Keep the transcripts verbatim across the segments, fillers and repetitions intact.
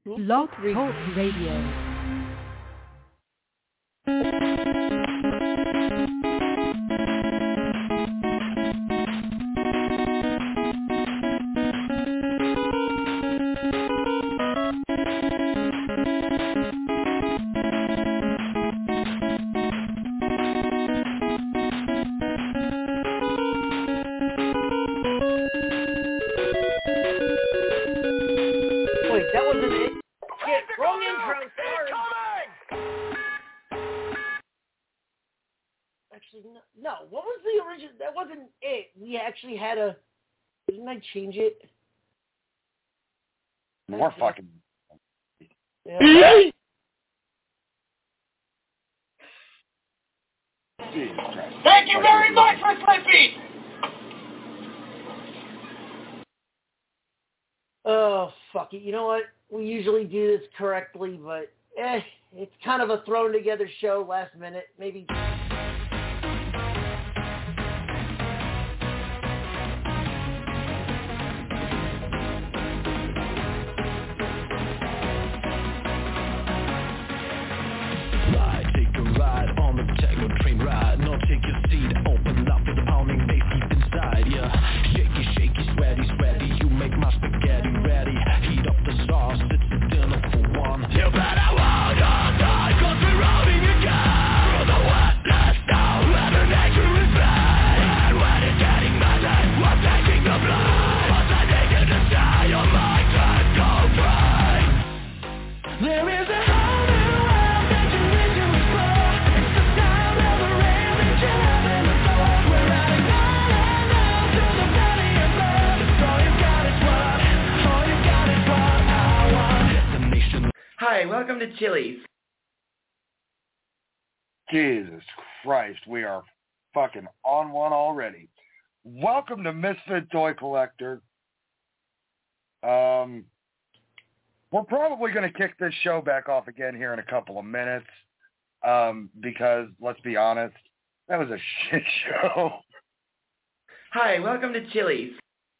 Blog Talk Radio. No, what was the original? That wasn't it. We actually had a... Didn't I change it? More fucking... Yeah. Jesus Christ. Thank you very much for Slippy! Oh, fuck it. You know what? We usually do this correctly, but eh, it's kind of a thrown together show last minute. Maybe... Train ride, no take your seat, open up with the pounding bass deep inside, yeah. Shaky, shaky, sweaty, sweaty, you make my spaghetti ready. Heat up the sauce, it's a dinner for one. You better walk on time, cause we're rolling again. Through the wetness now, where the nature is bad. And when it's getting messy, we're taking the blame. Once I take it to say, your mind can't go free. There is a hole in the world that you need to explore. It's the sound of the rain that you have in the floor. We're riding on and on to the belly of blood. All you got is what, all you got is what I want. Destination. Hi, welcome to Chili's. Jesus Christ, we are fucking on one already. Welcome to Misfit Toy Collector. Um, we're probably going to kick this show back off again here in a couple of minutes. Um, because, let's be honest, that was a shit show. Hi, welcome to Chili's.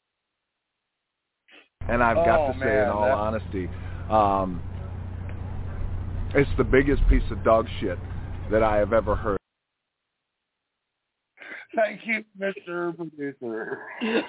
And I've got Oh, to say, man, in all that- honesty, um, it's the biggest piece of dog shit that I have ever heard. Thank you, Mister Producer.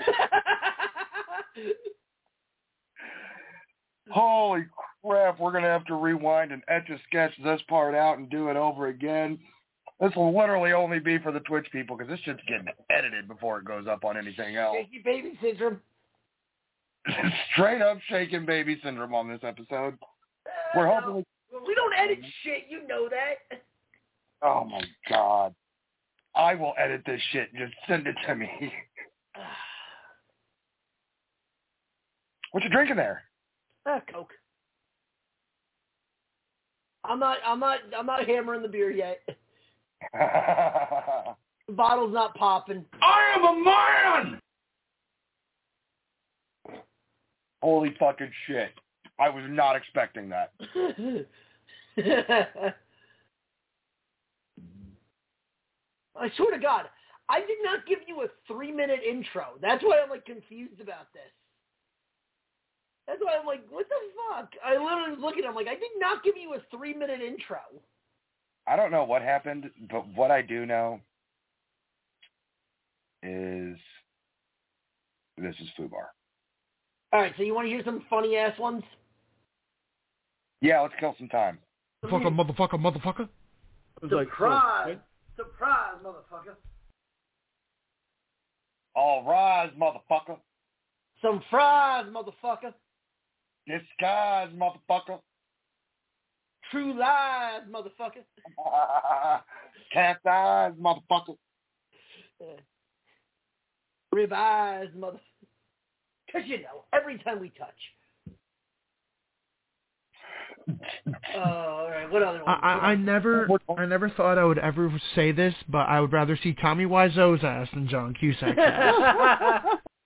Holy crap, we're going to have to rewind and etch-a-sketch this part out and do it over again. This will literally only be for the Twitch people because this shit's getting edited before it goes up on anything else. Shaky baby syndrome. Straight up shaking baby syndrome on this episode. We're Uh, hoping... no. We don't edit shit. You know that. Oh, my God. I will edit this shit. Just send it to me. What you drinking there? Ah, Coke. I'm not. I'm not. I'm not hammering the beer yet. The bottle's not popping. I am a man! Holy fucking shit. I was not expecting that. I swear to God, I did not give you a three-minute intro. That's why I'm like confused about this. That's why I'm like, what the fuck? I literally was looking, I'm like, I did not give you a three-minute intro. I don't know what happened, but what I do know is this is Fubar. All right, so you want to hear some funny-ass ones? Yeah, let's kill some time. Motherfucker, motherfucker, motherfucker. Surprise! Surprise, motherfucker. All rise, motherfucker. Some fries, motherfucker. Disguise, motherfucker. True lies, motherfucker. Cast eyes, motherfucker. Yeah. Rib eyes, motherfucker. Because, you know, every time we touch. Oh, all right. What other one? I, I, I never, I never thought I would ever say this, but I would rather see Tommy Wiseau's ass than John Cusack's ass.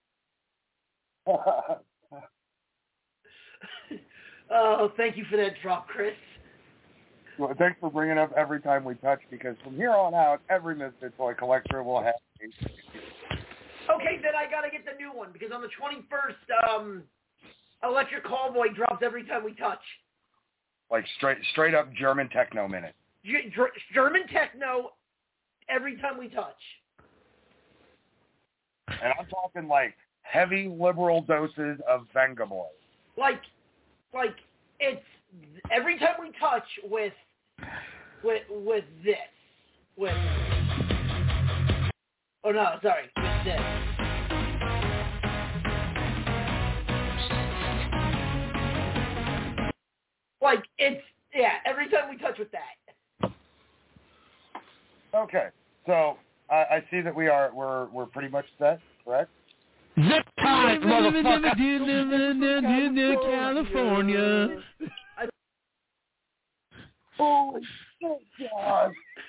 Oh, thank you for that drop, Chris. Well, thanks for bringing up every time we touch, because from here on out, every Misfit Toy Collector will have a... Okay, then I gotta get the new one, because on the twenty-first, um, Electric Callboy drops every time we touch. Like straight straight up German techno minute. G- G- German techno every time we touch. And I'm talking like heavy liberal doses of Venga Boy. Like, like it's every time we touch with, with, with this, with. Oh no, sorry, with this. Like it's yeah, every time we touch with that. Okay, so I, I see that we are we're we're pretty much set, correct? Zip ties, motherfucker. California. Holy shit, God.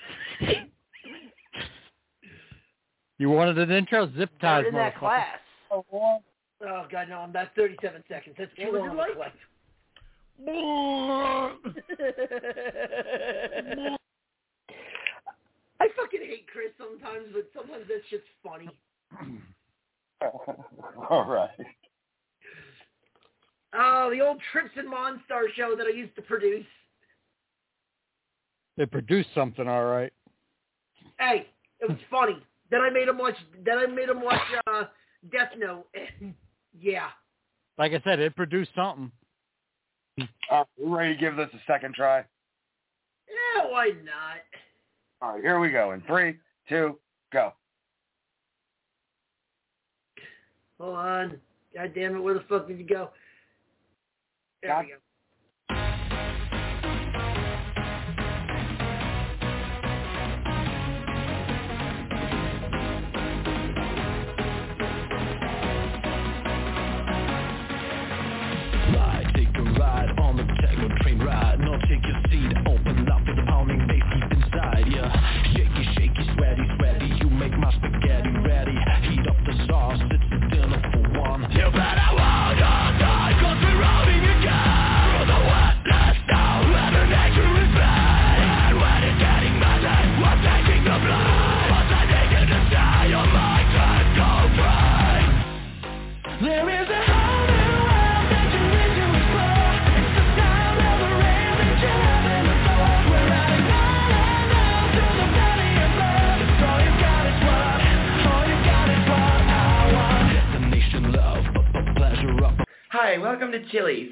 You wanted an intro? Zip ties, in that motherfucker. class. Oh, what? Oh god, no, I'm that's thirty-seven seconds. That's too long of a clip. I fucking hate Chris sometimes, but sometimes that shit's funny. All right. Oh, the old Trips and Monstar show that I used to produce. They produced something, all right. Hey, it was funny. Then I made him watch. Then I made him watch uh, Death Note. Yeah. Like I said, it produced something. Uh, we're ready to give this a second try? Yeah, why not? All right, here we go. In three, two, go. Hold on. God damn it, where the fuck did you go? There God. we go. Ride on the techno train ride. Now take your seat, open up with the pounding bass deep inside. Yeah, shaky, shaky, sweaty, sweaty. You make my spaghetti ready. Heat up the sauce, it's the dinner for one. You better walk on time, cause we're rolling again. Through the wetness now, whether nature is bad. And when it's getting messy, we're taking the blame. Once I take it to say, your mind can go free. There is a hole in the world that you need to explore. It's the sound of the rain that you haven't before. We're riding on and on to the valley of love. All you got is what, all you got is what I want. Destination love, but the pleasure up. Hi, welcome to Chili's.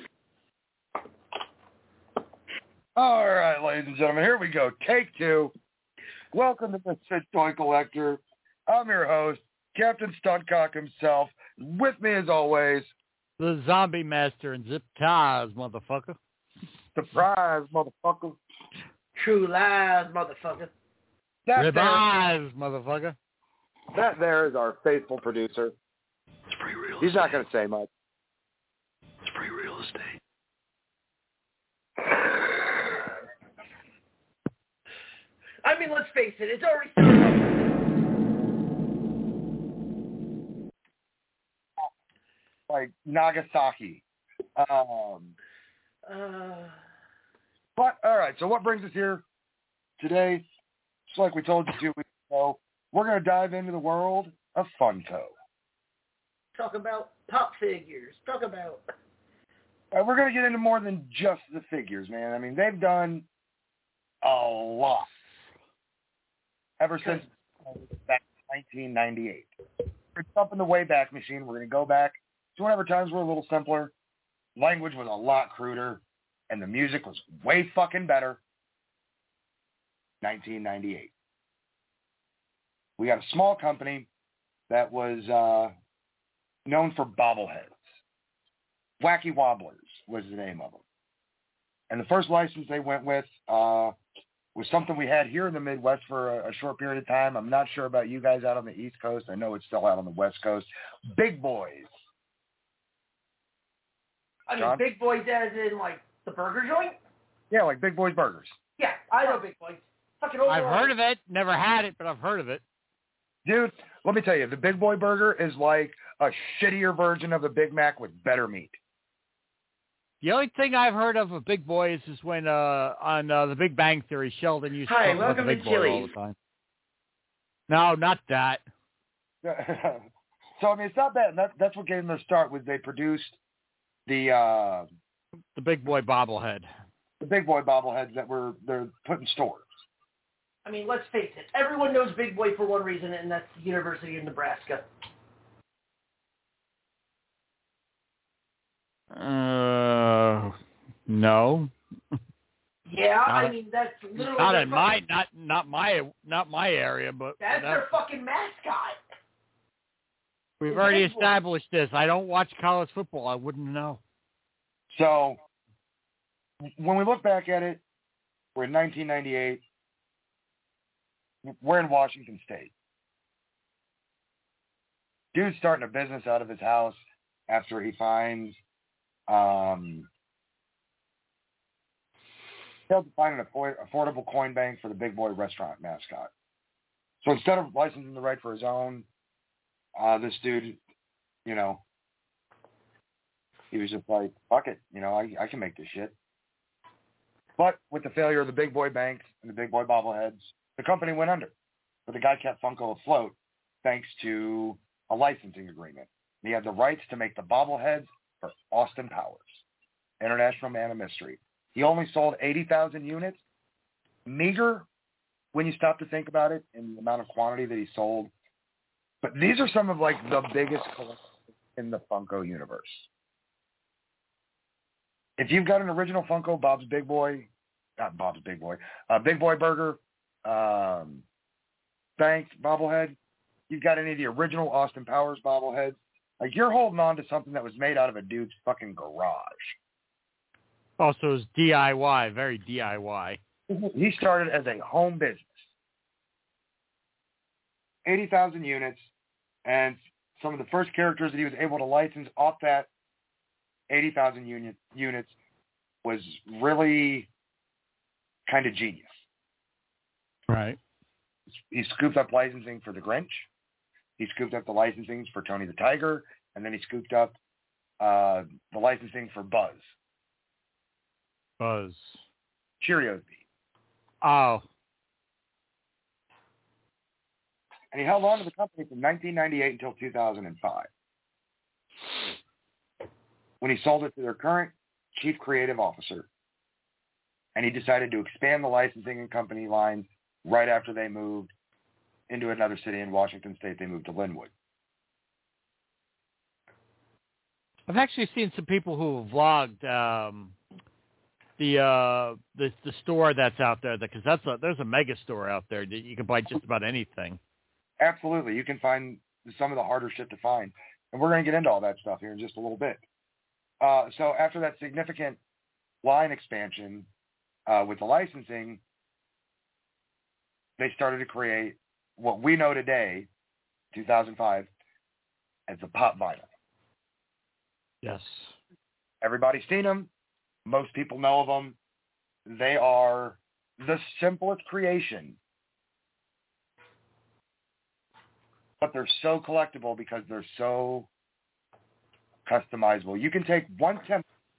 All right, ladies and gentlemen, here we go. Take two. Welcome to the Sit Toy Collector. I'm your host, Captain Stuntcock himself. With me, as always, The zombie master and zip ties, motherfucker. surprise, motherfucker. True lies, motherfucker. That Rib there, eyes, motherfucker. that there is our faithful producer. It's free real He's estate. not going to say much. It's free real estate. I mean, let's face it, it's already started off. Like Nagasaki. Um, Uh, but, all right, so what brings us here today? Just like we told you two weeks ago, we're going to dive into the world of Funko. talk about pop figures. Talk about... Uh, we're going to get into more than just the figures, man. I mean, they've done a lot ever since back nineteen ninety-eight. We're jumping the Wayback Machine. We're going to go back to whenever times were a little simpler. Language was a lot cruder, and the music was way fucking better. nineteen ninety-eight. We got a small company that was uh, known for bobbleheads. Wacky Wobblers was the name of them. And the first license they went with uh, was something we had here in the Midwest for a, a short period of time. I'm not sure about you guys out on the East Coast. I know it's still out on the West Coast. Big Boys. I mean, John? Big Boys as in, like, the burger joint? Yeah, like Big Boys Burgers. Yeah, I know Big Boys. Fucking old I've heard of it. Never had it, but I've heard of it. Dude, let me tell you, the Big Boy Burger is like a shittier version of the Big Mac with better meat. The only thing I've heard of of Big Boys is when uh, on uh, The Big Bang Theory, Sheldon used to Hi, talk about welcome the to Big Boy all Chili's. the time. No, not that. So, I mean, it's not bad. That, that's what gave them their start, was they produced the uh, the big boy bobblehead. The big boy bobbleheads that were they're put in stores. I mean, let's face it. Everyone knows Big Boy for one reason, and that's the University of Nebraska. Uh, no. Yeah, not, I mean that's literally not their in fucking, my not not my not my area, but that's, that's their fucking mascot. We've It's already Big Boy. established this. I don't watch college football. I wouldn't know. So when we look back at it, we're in nineteen ninety-eight. We're in Washington State. Dude's starting a business out of his house after he finds um, failed to find an afford- affordable coin bank for the Big Boy restaurant mascot. So instead of licensing the right for his own, uh, this dude, you know, he was just like, fuck it, you know, I, I can make this shit. But with the failure of the Big Boy banks and the Big Boy bobbleheads, the company went under. But the guy kept Funko afloat thanks to a licensing agreement. He had the rights to make the bobbleheads for Austin Powers, International Man of Mystery. He only sold eighty thousand units. Meager when you stop to think about it in the amount of quantity that he sold. But these are some of like the biggest collections in the Funko universe. If you've got an original Funko Bob's Big Boy, not Bob's Big Boy, uh, Big Boy Burger, um, Bank bobblehead, you've got any of the original Austin Powers bobbleheads, like you're holding on to something that was made out of a dude's fucking garage. Also, it's D I Y, very D I Y. He started as a home business. eighty thousand units, and some of the first characters that he was able to license off that eighty thousand unit, units was really kind of genius. Right. He scooped up licensing for the Grinch. He scooped up the licensing for Tony the Tiger, and then he scooped up uh, the licensing for Buzz. Buzz. Cheerios beat. Oh. And he held on to the company from nineteen ninety-eight until two thousand five, when he sold it to their current chief creative officer. And he decided to expand the licensing and company lines right after they moved into another city in Washington State. They moved to Linwood. I've actually seen some people who have vlogged um, the uh, the the store that's out there, because that's a, there's a mega store out there that you can buy just about anything. Absolutely. You can find some of the harder shit to find. And we're going to get into all that stuff here in just a little bit. Uh, so after that significant line expansion uh, with the licensing, they started to create what we know today, two thousand five, as the Pop Vinyl. Yes. Everybody's seen them. Most people know of them. They are the simplest creation, but they're so collectible because they're so customizable. You can take one template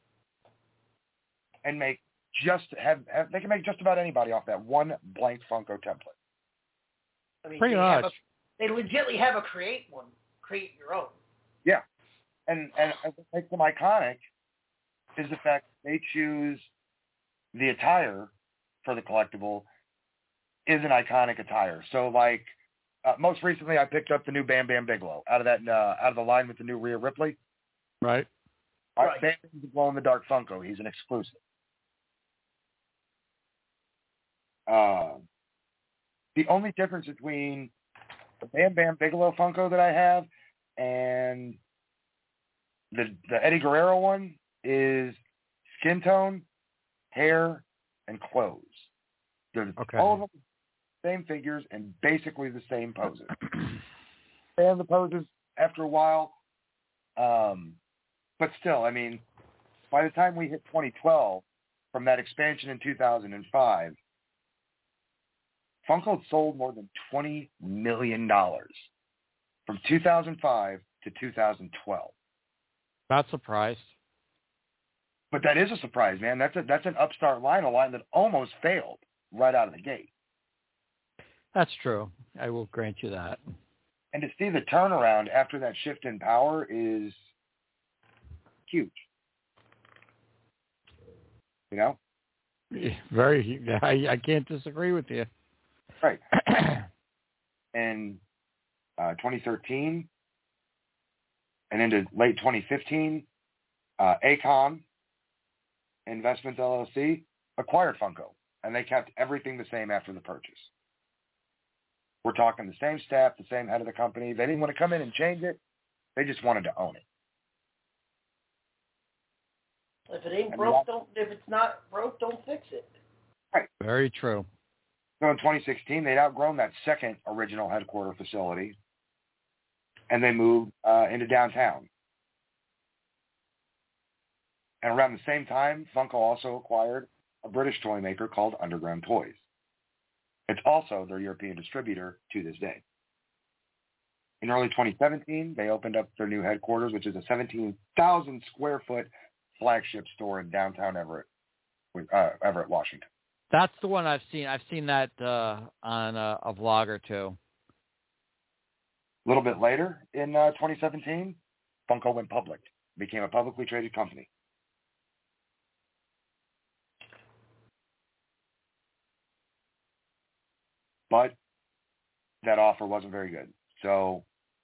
and make just have, have they can make just about anybody off that one blank Funko template. I mean, Pretty they much. Have a, they legitimately have a create one, create your own. Yeah, and and what makes them iconic is the fact that they choose the attire for the collectible is an iconic attire. So like uh, most recently, I picked up the new Bam Bam Bigelow out of that uh, out of the line with the new Rhea Ripley. Right. Right. Bam Bam's a glow in the dark Funko. He's an exclusive. Uh, the only difference between the Bam Bam Bigelow Funko that I have and the the Eddie Guerrero one is skin tone, hair, and clothes. They're Okay. all of them same figures and basically the same poses. And the poses after a while, um, but still, I mean, by the time we hit twenty twelve, from that expansion in two thousand five, Funko sold more than twenty million dollars from two thousand five to two thousand twelve. Not surprised. But that is a surprise, man. That's a that's an upstart line, a line that almost failed right out of the gate. That's true. I will grant you that. And to see the turnaround after that shift in power is huge. You know? Very. I, I can't disagree with you. Right. In uh, twenty thirteen and into late twenty fifteen, uh, Acon Investments L L C acquired Funko, and they kept everything the same after the purchase. We're talking the same staff, the same head of the company. They didn't want to come in and change it. They just wanted to own it. If it ain't And broke, that, don't. If it's not broke, don't fix it. Right. Very true. So in twenty sixteen, they'd outgrown that second original headquarter facility, and they moved uh, into downtown. And around the same time, Funko also acquired a British toy maker called Underground Toys. It's also their European distributor to this day. In early twenty seventeen, they opened up their new headquarters, which is a seventeen thousand square foot flagship store in downtown Everett, uh, Everett, Washington. That's the one I've seen. I've seen that uh, on a, a vlog or two. A little bit later, in uh, twenty seventeen, Funko went public, became a publicly traded company. But that offer wasn't very good. So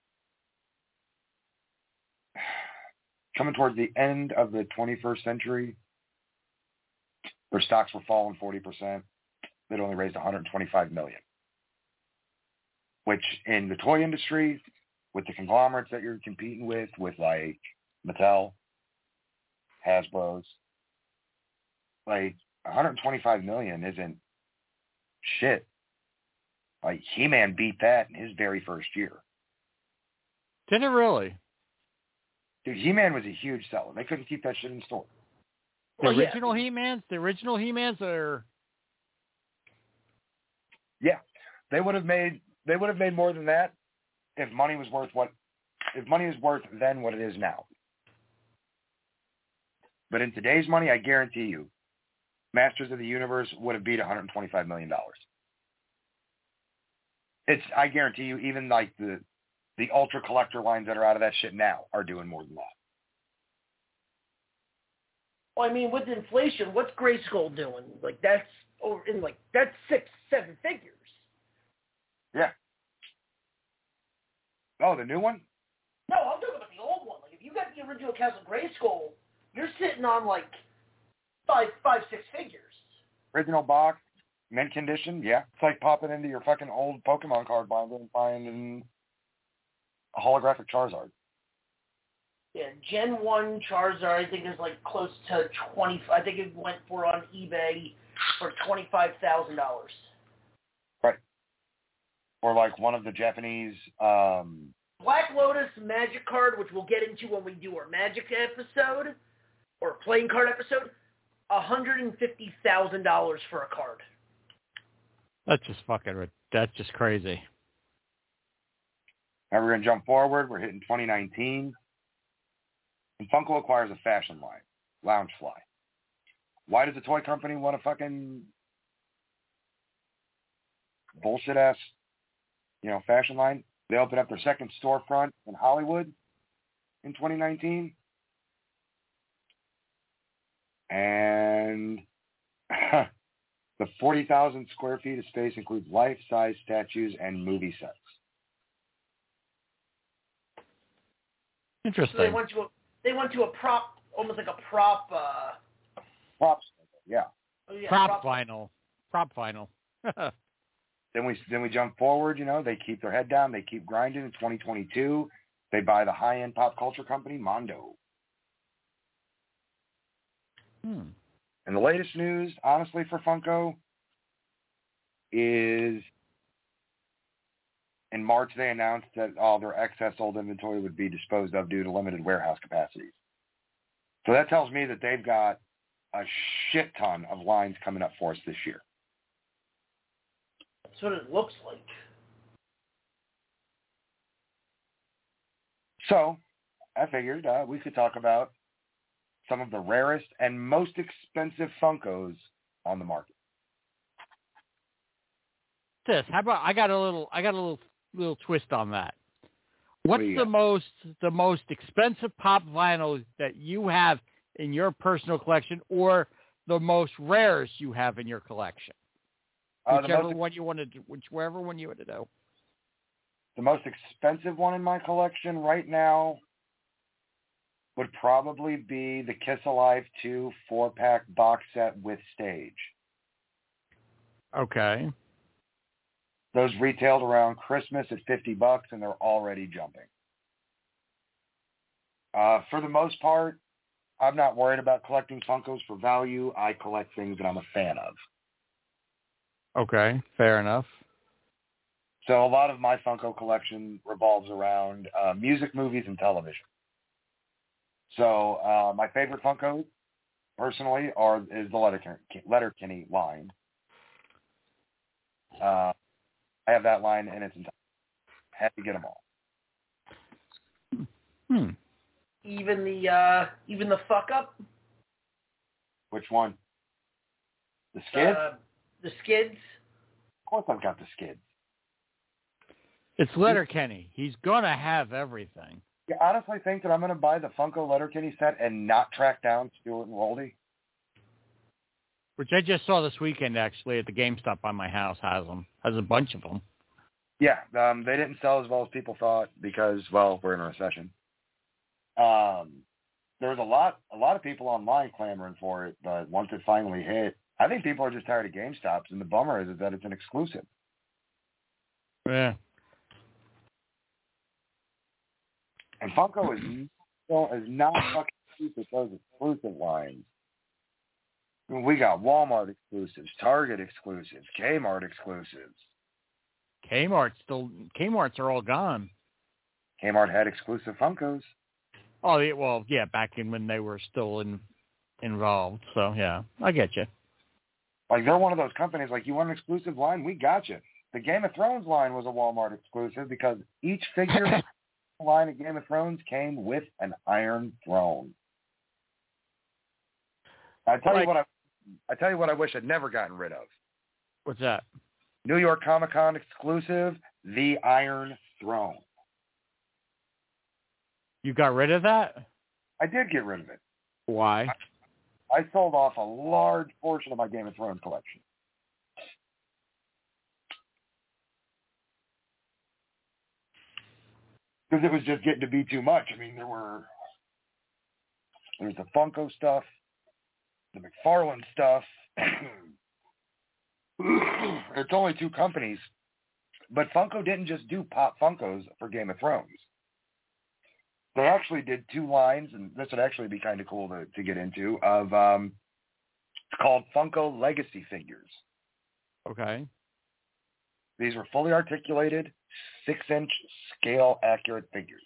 coming towards the end of the twenty-first century, their stocks were falling forty percent. They'd only raised one hundred twenty-five million dollars, which in the toy industry, with the conglomerates that you're competing with, with like Mattel, Hasbro's, like one hundred twenty-five million dollars isn't shit. Like He-Man beat that in his very first year. Did it really? Dude, He-Man was a huge seller. They couldn't keep that shit in store. The Well, yeah. original He-Mans? The original He-Mans are... Yeah. They would have made they would have made more than that if money was worth what if money is worth then what it is now. But in today's money, I guarantee you, Masters of the Universe would have beat one hundred twenty-five million dollars. It's I guarantee you, even like the the ultra collector lines that are out of that shit now are doing more than that. Well, I mean, with inflation, what's Grayskull doing? Like that's over in like that's six, seven figures. Yeah. Oh, the new one? No, I'm talking about the old one. Like if you got the original Castle Grayskull, you're sitting on like five, five, six figures. Original box, mint condition, yeah. It's like popping into your fucking old Pokemon card binder and finding a holographic Charizard. Yeah, Gen one Charizard, I think is like close to twenty. I think it went for on eBay for twenty five thousand dollars. Right. Or like one of the Japanese. Um, Black Lotus Magic card, which we'll get into when we do our Magic episode or playing card episode, one hundred and fifty thousand dollars for a card. That's just fucking. That's just crazy. Now we're gonna jump forward. We're hitting twenty nineteen. And Funko acquires a fashion line, Loungefly. Why does the toy company want a fucking bullshit ass, you know, fashion line? They open up their second storefront in Hollywood in twenty nineteen. And the forty thousand square feet of space includes life-size statues and movie sets. Interesting. So they went to a, they went to a prop, almost like a prop. Uh, Props, yeah. oh yeah prop, prop vinyl. Prop vinyl. Then we then we jump forward. You know, they keep their head down. They keep grinding. In twenty twenty-two, they buy the high-end pop culture company Mondo. Hmm. And the latest news, honestly, for Funko is in March they announced that all their excess old inventory would be disposed of due to limited warehouse capacities. So that tells me that they've got a shit ton of lines coming up for us this year. That's what it looks like. So I figured uh, we could talk about some of the rarest and most expensive Funkos on the market. This, how about I got a little, I got a little, little twist on that. What's What do you the got? most, the most expensive pop vinyl that you have in your personal collection, or the most rares you have in your collection. Uh, Whichever the most, one you wanted to, whichever one you want to do. the most expensive one in my collection right now would probably be the Kiss Alive two four-pack box set with stage. Okay. Those retailed around Christmas at fifty bucks, and they're already jumping. Uh, for the most part, I'm not worried about collecting Funkos for value. I collect things that I'm a fan of. Okay, fair enough. So a lot of my Funko collection revolves around uh, music, movies, and television. So uh, my favorite Funkos, personally, are is the Letterkenny, Letterkenny line. Uh, I have that line in its entirety. Had to get them all. Hmm. Even the uh, even the fuck up. Which one? The Skids? Uh, the Skids. Of course I've got the Skids. It's Letterkenny. He's gonna have everything. You honestly think that I'm going to buy the Funko Letterkenny set and not track down Stewart and Roldy? Which I just saw this weekend, actually, at the GameStop by my house. Has them. Has a bunch of them. Yeah, um, they didn't sell as well as people thought because, well, we're in a recession. Um, there was a lot, a lot of people online clamoring for it, but once it finally hit, I think people are just tired of GameStops, and the bummer is, is that it's an exclusive. Yeah. And Funko is, is not fucking cheap with those exclusive lines. I mean, we got Walmart exclusives, Target exclusives, Kmart exclusives. Kmart still. Kmart's are all gone. Kmart had exclusive Funkos. Oh, yeah, well, yeah, back in when they were still in, involved. So, yeah, I get you. Like, they're one of those companies, like, you want an exclusive line? We got you. The Game of Thrones line was a Walmart exclusive because each figure line of Game of Thrones came with an Iron Throne. I tell Like, you what I, I tell you what I wish I'd never gotten rid of. What's that? New York Comic Con exclusive, the Iron Throne. You got rid of that? I did get rid of it. Why? I, I sold off a large portion of my Game of Thrones collection. Because it was just getting to be too much. I mean, there were, there was the Funko stuff, the McFarlane stuff. It's only two companies. But Funko didn't just do Pop Funkos for Game of Thrones. They actually did two lines, and this would actually be kind of cool to, to get into, of um, it's called Funko Legacy Figures. Okay. These were fully articulated, six-inch scale-accurate figures.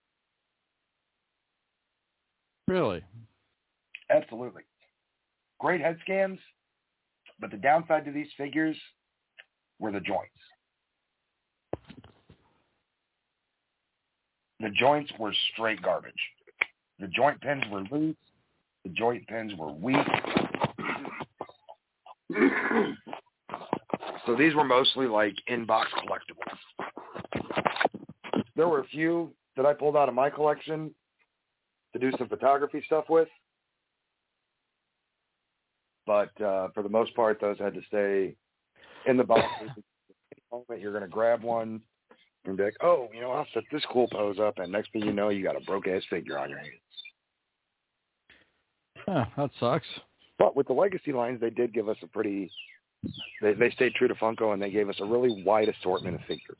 Really? Absolutely. Great head scans, but the downside to these figures were the joints. The joints were straight garbage. The joint pins were loose. The joint pins were weak. So these were mostly like in-box collectibles. There were a few that I pulled out of my collection to do some photography stuff with. But uh, for the most part, those had to stay in the box. Moment you're going to grab one and be like, oh, you know, I'll set this cool pose up, and next thing you know, you got a broke-ass figure on your hands. Huh, that sucks. But with the legacy lines, they did give us a pretty, they, they stayed true to Funko, and they gave us a really wide assortment of figures.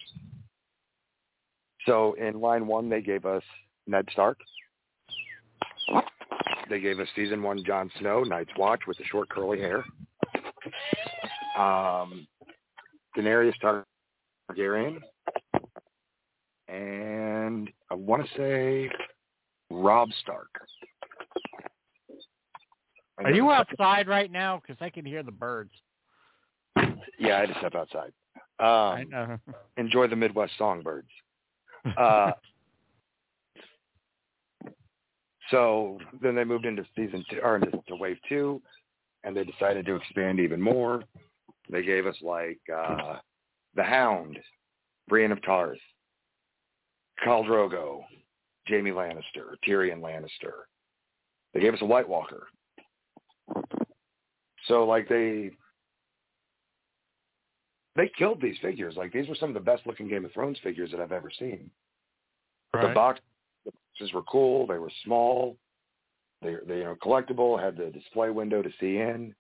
So in line one, they gave us Ned Stark. They gave us season one Jon Snow, Night's Watch with the short curly hair. Um, Daenerys Targaryen. And I want to say Robb Stark. Are you outside right now? Because I can hear the birds. Yeah, I had to step outside. Um, I know. Enjoy the Midwest songbirds. Uh, so then they moved into season two, or into to wave two, and they decided to expand even more. They gave us like uh, the Hound, Brienne of Tarth, Khal Drogo, Jaime Lannister, Tyrion Lannister. They gave us a White Walker. So, like, they they killed these figures. Like, these were some of the best-looking Game of Thrones figures that I've ever seen. Right. The box, the boxes were cool. They were small. They, they, you know, collectible. Had the display window to see in.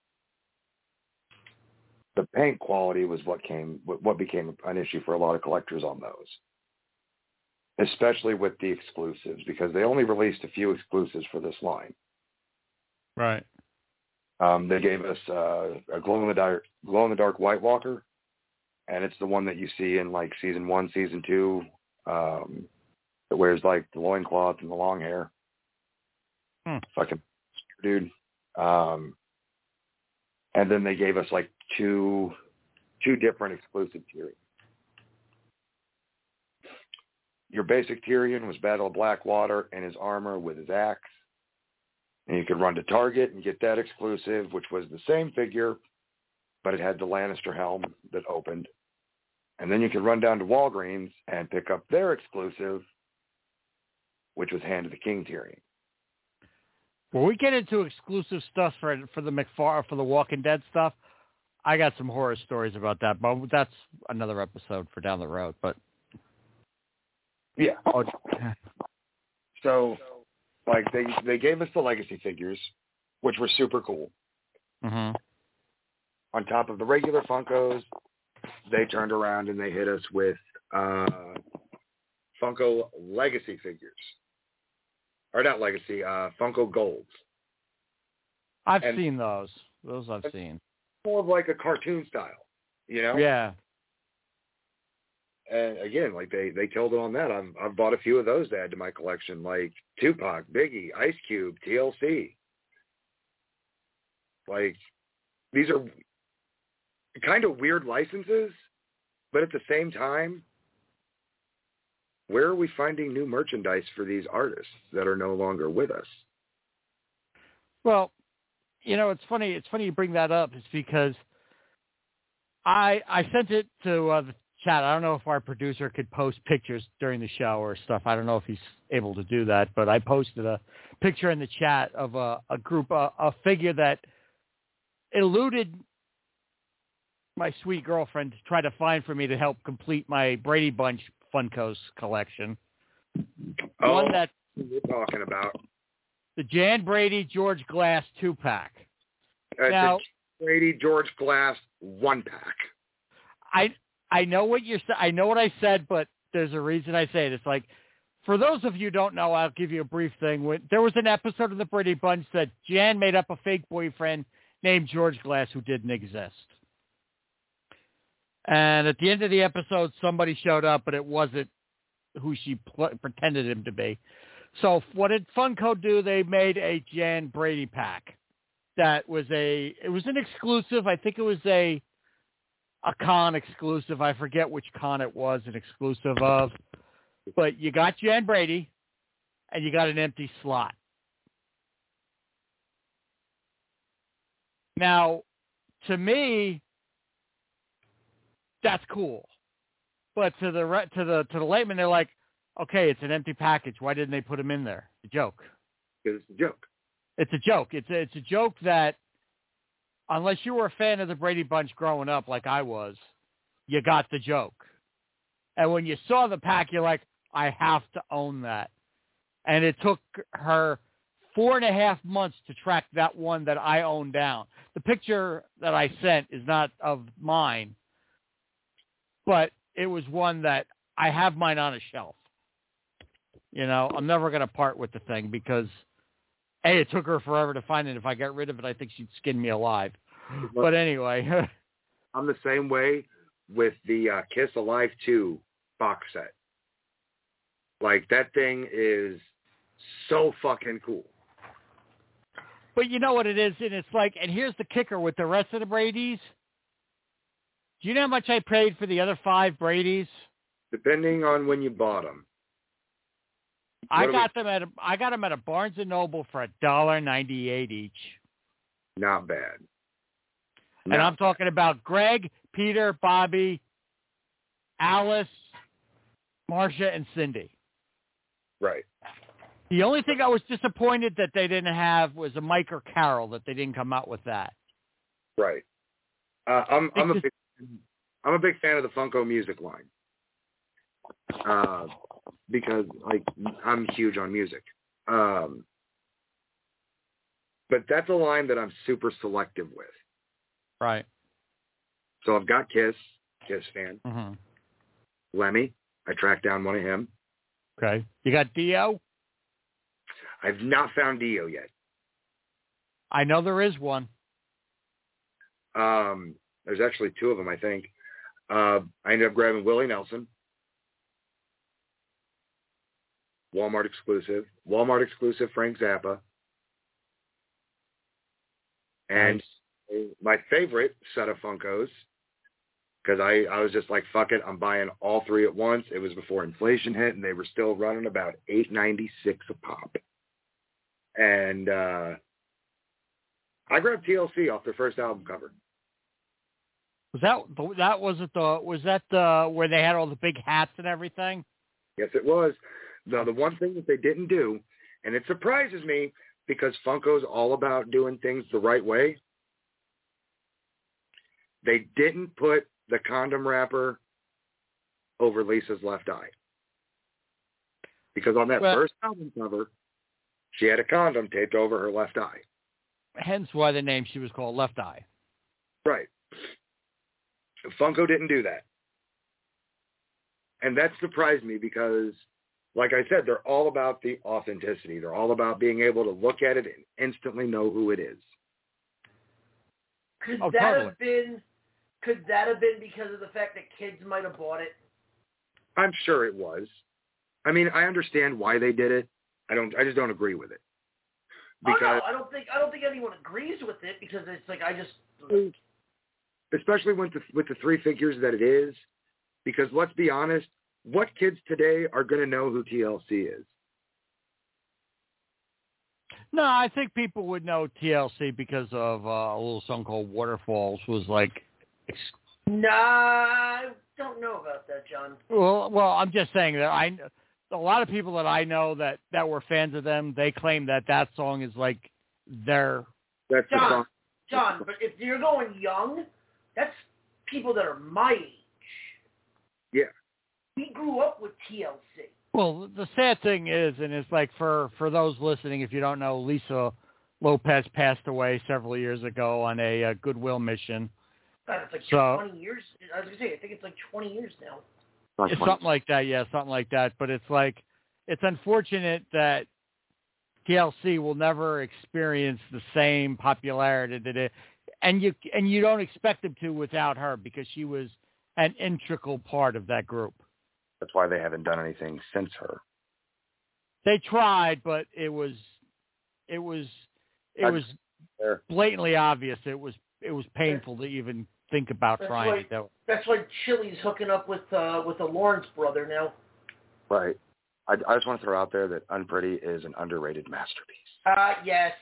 The paint quality was what came, what became an issue for a lot of collectors on those, especially with the exclusives, because they only released a few exclusives for this line. Right. Um, they gave us uh, a glow in the dark, glow in the dark White Walker, and it's the one that you see in like season one, season two. Um, that wears like the loincloth and the long hair. Hmm. Fucking dude. Um, and then they gave us like two, two different exclusive Tyrion. Your basic Tyrion was Battle of Blackwater and his armor with his axe. And you could run to Target and get that exclusive, which was the same figure, but it had the Lannister helm that opened. And then you could run down to Walgreens and pick up their exclusive, which was Hand of the King Tyrion. When we get into exclusive stuff for for the McFar for the Walking Dead stuff, I got some horror stories about that, but that's another episode for down the road. But yeah, oh. so like they they gave us the legacy figures, which were super cool. Mm-hmm. On top of the regular Funkos, they turned around and they hit us with uh, Funko Legacy figures. Or not Legacy, uh, Funko Golds. I've and seen those. Those I've seen. More of like a cartoon style, you know? Yeah. And again, like they, they killed it on that. I've, I've bought a few of those to add to my collection, like Tupac, Biggie, Ice Cube, T L C. Like, these are kind of weird licenses, but at the same time, where are we finding new merchandise for these artists that are no longer with us? Well, you know, it's funny. It's funny you bring that up. It's because I I sent it to uh, the chat. I don't know if our producer could post pictures during the show or stuff. I don't know if he's able to do that, but I posted a picture in the chat of a, a group, a, a figure that eluded my sweet girlfriend to try to find for me to help complete my Brady Bunch Funkos collection. Oh, One that we're talking about the Jan Brady George Glass two pack. Uh, now, the Brady George Glass one pack. I I know what you're I know what I said, but there's a reason I say it. It's like, for those of you who don't know, I'll give you a brief thing. When, there was an episode of the Brady Bunch that Jan made up a fake boyfriend named George Glass who didn't exist. And at the end of the episode, somebody showed up, but it wasn't who she pl- pretended him to be. So what did Funko do? They made a Jan Brady pack that was a, it was an exclusive. I think it was a, a con exclusive. I forget which con it was an exclusive of, but you got Jan Brady and you got an empty slot. Now, to me, that's cool. But to the to the to the layman, they're like, okay, it's an empty package. Why didn't they put him in there? It's a joke. It's a joke. It's a joke. It's a, it's a joke that unless you were a fan of the Brady Bunch growing up like I was, you got the joke. And when you saw the pack, you're like, I have to own that. And it took her four and a half months to track that one that I own down. The picture that I sent is not of mine, but it was one that I have mine on a shelf. You know, I'm never going to part with the thing because, A, it took her forever to find it. If I got rid of it, I think she'd skin me alive. But anyway. I'm the same way with the uh, Kiss Alive two box set. Like, that thing is so fucking cool. But you know what it is? And it's like, and here's the kicker with the rest of the Bradys. Do you know how much I paid for the other five Bradys? Depending on when you bought them. I got we... them at a, I got them at a Barnes and Noble for a dollar ninety-eight each. Not bad. Not and I'm bad. talking about Greg, Peter, Bobby, Alice, Marcia, and Cindy. Right. The only thing I was disappointed that they didn't have was a Mike or Carol, that they didn't come out with that. Right. Uh, I'm I'm a big I'm a big fan of the Funko music line. Uh, because like I'm huge on music. Um, but that's a line that I'm super selective with. Right. So I've got Kiss, Kiss fan. Mm-hmm. Lemmy, I tracked down one of him. Okay. You got Dio? I've not found Dio yet. I know there is one. Um, there's actually two of them, I think. Uh, I ended up grabbing Willie Nelson. Walmart exclusive. Walmart exclusive Frank Zappa. And nice. My favorite set of Funkos, because I, I was just like, fuck it, I'm buying all three at once. It was before inflation hit, and they were still running about eight ninety-six a pop. And uh, I grabbed T L C off their first album cover. Was that that wasn't the was that the where they had all the big hats and everything? Yes, it was. The the one thing that they didn't do, and it surprises me because Funko's all about doing things the right way. They didn't put the condom wrapper over Lisa's left eye. Because on that well, first album cover, she had a condom taped over her left eye. Hence why the name she was called Left Eye. Right. Funko didn't do that. And that surprised me because, like I said, they're all about the authenticity. They're all about being able to look at it and instantly know who it is. Could oh, that totally. have been could that have been because of the fact that kids might have bought it? I'm sure it was. I mean, I understand why they did it. I don't I just don't agree with it. Because, oh no, I don't think I don't think anyone agrees with it because it's like I just like, especially with the with the three figures that it is, because let's be honest, what kids today are going to know who T L C is? No, I think people would know T L C because of uh, a little song called Waterfalls was like. Ex- nah, I don't know about that, John. Well, well, I'm just saying that I, a lot of people that I know that, that were fans of them, they claim that that song is like their. That's John, the song. John, but if you're going young, that's people that are my age. Yeah. We grew up with T L C. Well, the sad thing is, and it's like for, for those listening, if you don't know, Lisa Lopez passed away several years ago on a, a goodwill mission. God, it's like so, twenty years. I was going to say, I think it's like twenty years now. It's something like that, yeah, something like that. But it's like, it's unfortunate that T L C will never experience the same popularity that it, and you and you don't expect them to without her because she was an integral part of that group. That's why they haven't done anything since her. They tried, but it was, it was, it I, was there. blatantly obvious. It was, it was painful to even think about that's trying why, to do it. That's why Chili's hooking up with uh, with the Lawrence brother now. Right. I, I just want to throw out there that Unpretty is an underrated masterpiece. Uh, yes.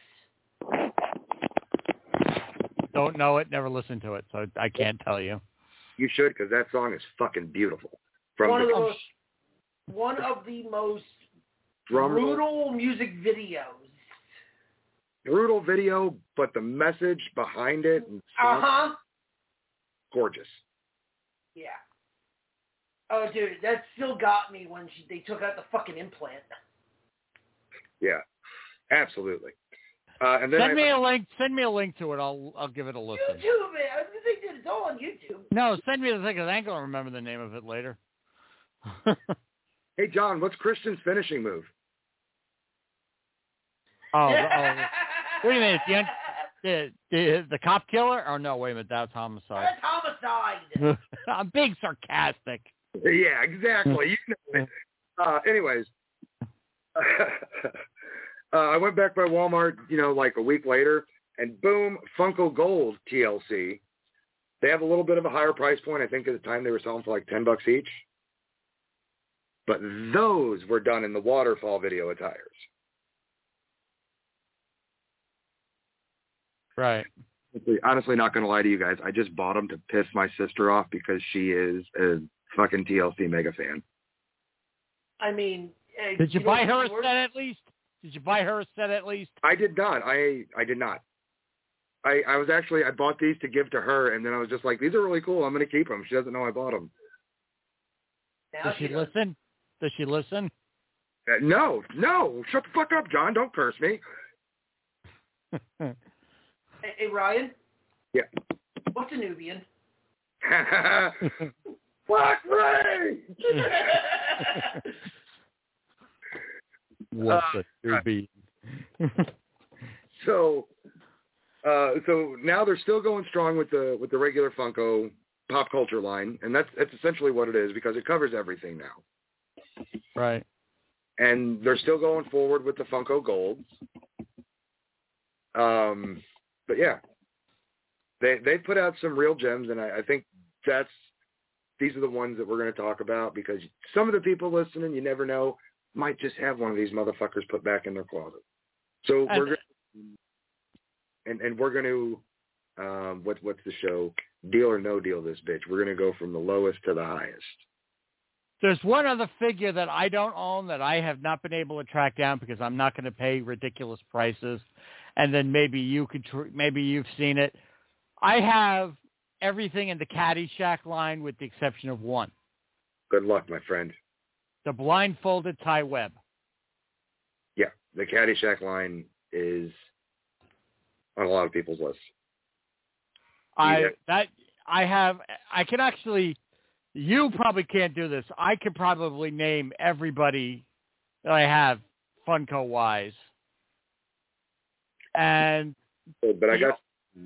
Don't know it, never listened to it, so I can't tell you. You should, because that song is fucking beautiful. From one the, of the most, one of the most drum brutal music videos. Brutal video, but the message behind it, and uh huh, gorgeous. Yeah. Oh, dude, that still got me when she, they took out the fucking implant. Yeah, absolutely. Uh, and then send I, me a link. Send me a link to it. I'll I'll give it a listen. YouTube, man. I think it's all on YouTube. No, send me the thing because I ain't gonna remember the name of it later. Hey, John, what's Christian's finishing move? Oh, oh, wait a minute. The, the, the, the cop killer? Oh, no, wait a minute. That's homicide. That's homicide. I'm being sarcastic. Yeah, exactly. You know it. Uh, anyways, uh, I went back by Walmart, you know, like a week later, and boom, Funko Gold T L C. They have a little bit of a higher price point. I think at the time they were selling for like ten bucks each. But those were done in the waterfall video attires. Right. Honestly, not going to lie to you guys. I just bought them to piss my sister off because she is a fucking T L C mega fan. I mean, uh, did you, you buy her a set at least? Did you buy her a set at least? I did not. I I did not. I, I was actually, I bought these to give to her, and then I was just like, these are really cool. I'm going to keep them. She doesn't know I bought them. Does she listen? Does she listen? Uh, no, no. Shut the fuck up, John. Don't curse me. Hey, hey, Ryan? Yeah. What's a Nubian? Black Ray! What's Uh, a Nubian? So, uh, so now they're still going strong with the with the regular Funko pop culture line, and that's that's essentially what it is because it covers everything now. Right. And they're still going forward with the Funko Golds. Um, but yeah, they they put out some real gems, and I, I think that's these are the ones that we're going to talk about because some of the people listening, you never know, might just have one of these motherfuckers put back in their closet. So And, we're gonna, and and we're going to um, what what's the show? Deal or no deal this bitch. We're going to go from the lowest to the highest. There's one other figure that I don't own that I have not been able to track down because I'm not going to pay ridiculous prices. And then maybe you could, tr- maybe you've seen it. I have everything in the Caddyshack line with the exception of one. Good luck, my friend. The blindfolded Ty Webb. Yeah, the Caddyshack line is on a lot of people's lists. I Yeah. that I have. I can actually. You probably can't do this. I could probably name everybody that I have Funko wise. And But I got.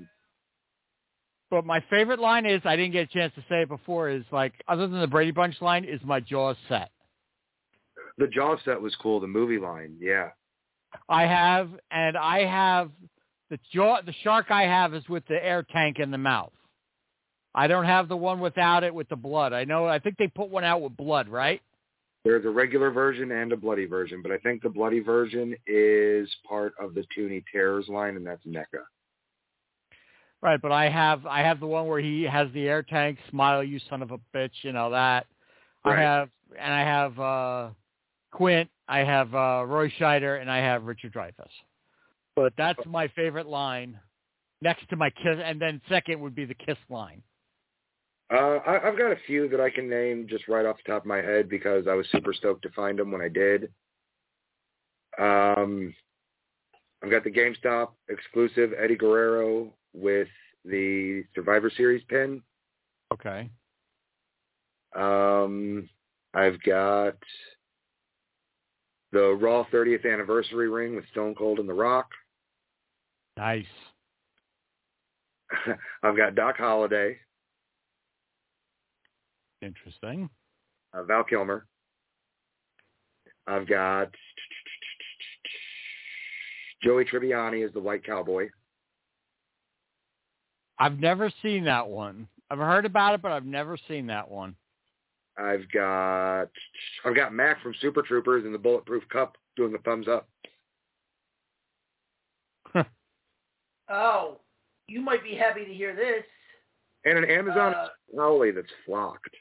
But my favorite line is, I didn't get a chance to say it before, is like, other than the Brady Bunch line, is my Jaws set. The Jaws set was cool. The movie line, yeah. I have, and I have, the jaw, the shark I have is with the air tank in the mouth. I don't have the one without it with the blood. I know, I think they put one out with blood, right? There's a regular version and a bloody version, but I think the bloody version is part of the Toonie Terrors line, and that's NECA. Right, but I have I have the one where he has the air tank, smile, you son of a bitch, you know that. Right. I have, and I have uh, Quint, I have uh, Roy Scheider, and I have Richard Dreyfuss. But that's my favorite line, next to my Kiss, and then second would be the Kiss line. Uh, I, I've got a few that I can name just right off the top of my head because I was super stoked to find them when I did. Um, I've got the GameStop exclusive Eddie Guerrero with the Survivor Series pin. Okay. Um, I've got the Raw thirtieth anniversary ring with Stone Cold and The Rock. Nice. I've got Doc Holliday. Interesting. Uh, Val Kilmer. I've got Joey Tribbiani as the White Cowboy. I've never seen that one. I've heard about it, but I've never seen that one. I've got I've got Mac from Super Troopers in the Bulletproof Cup doing the thumbs up. Oh, you might be happy to hear this. And an Amazon Uh, Howley that's flocked.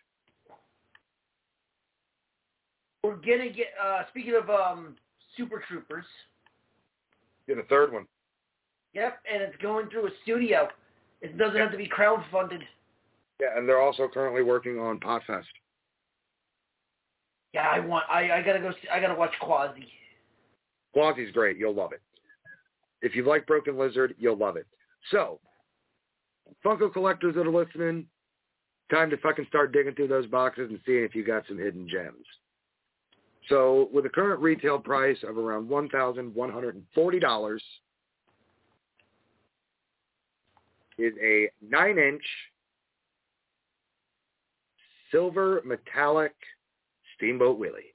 We're gonna get. Uh, speaking of um, Super Troopers. Get a third one. Yep, and it's going through a studio. It doesn't have to be crowdfunded. Yeah, and they're also currently working on Potfest. Yeah, I want. I, I gotta go. See, I gotta watch Quasi. Quasi's great. You'll love it. If you like Broken Lizard, you'll love it. So, Funko collectors that are listening, time to fucking start digging through those boxes and seeing if you got some hidden gems. So, with a current retail price of around one thousand one hundred forty dollars, is a nine-inch silver metallic Steamboat Willie.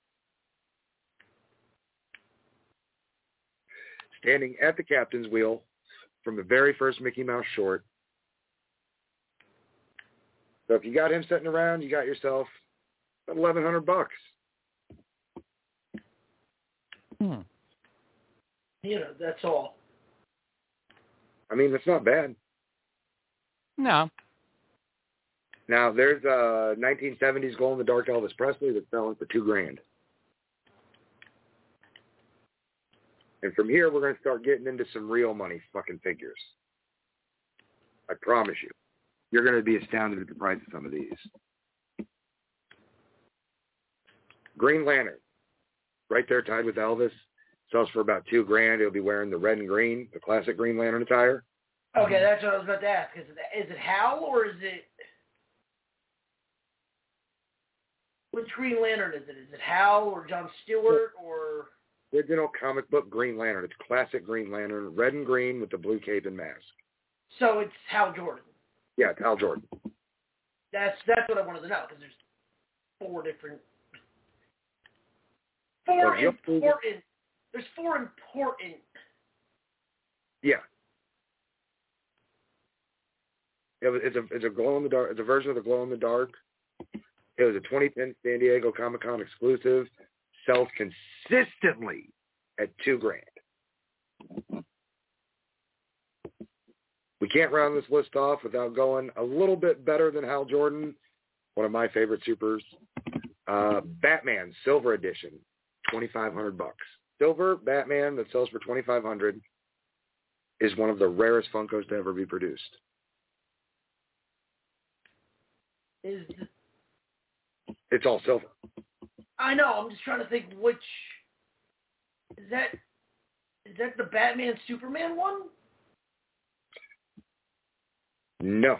Standing at the captain's wheel from the very first Mickey Mouse short. So if you got him sitting around, you got yourself about eleven hundred bucks. Hmm. You know, that's all. I mean, that's not bad. No. Now, there's a nineteen seventies glow-in-the-dark Elvis Presley that's selling for two grand. And from here, we're going to start getting into some real money fucking figures. I promise you. You're going to be astounded at the price of some of these. Green Lantern, right there tied with Elvis, sells for about two grand. He'll be wearing the red and green, the classic Green Lantern attire. Okay, that's what I was about to ask. Is it, is it Hal or is it... Which Green Lantern is it? Is it Hal or John Stewart or... Original comic book Green Lantern. It's classic Green Lantern, red and green with the blue cape and mask. So it's Hal Jordan. Yeah, it's Hal Jordan. That's that's what I wanted to know, because there's four different... Four Well, important... There's four important... Yeah. It was, it's a it's a glow in the dark. It's a version of the glow in the dark. It was a twenty ten San Diego Comic Con exclusive. Sells consistently at two grand. We can't round this list off without going a little bit better than Hal Jordan, one of my favorite supers. Uh, Batman Silver Edition, twenty five hundred bucks. Silver Batman that sells for twenty five hundred is one of the rarest Funkos to ever be produced. Is It's all silver. I know. I'm just trying to think which is that. Is that the Batman Superman one? No.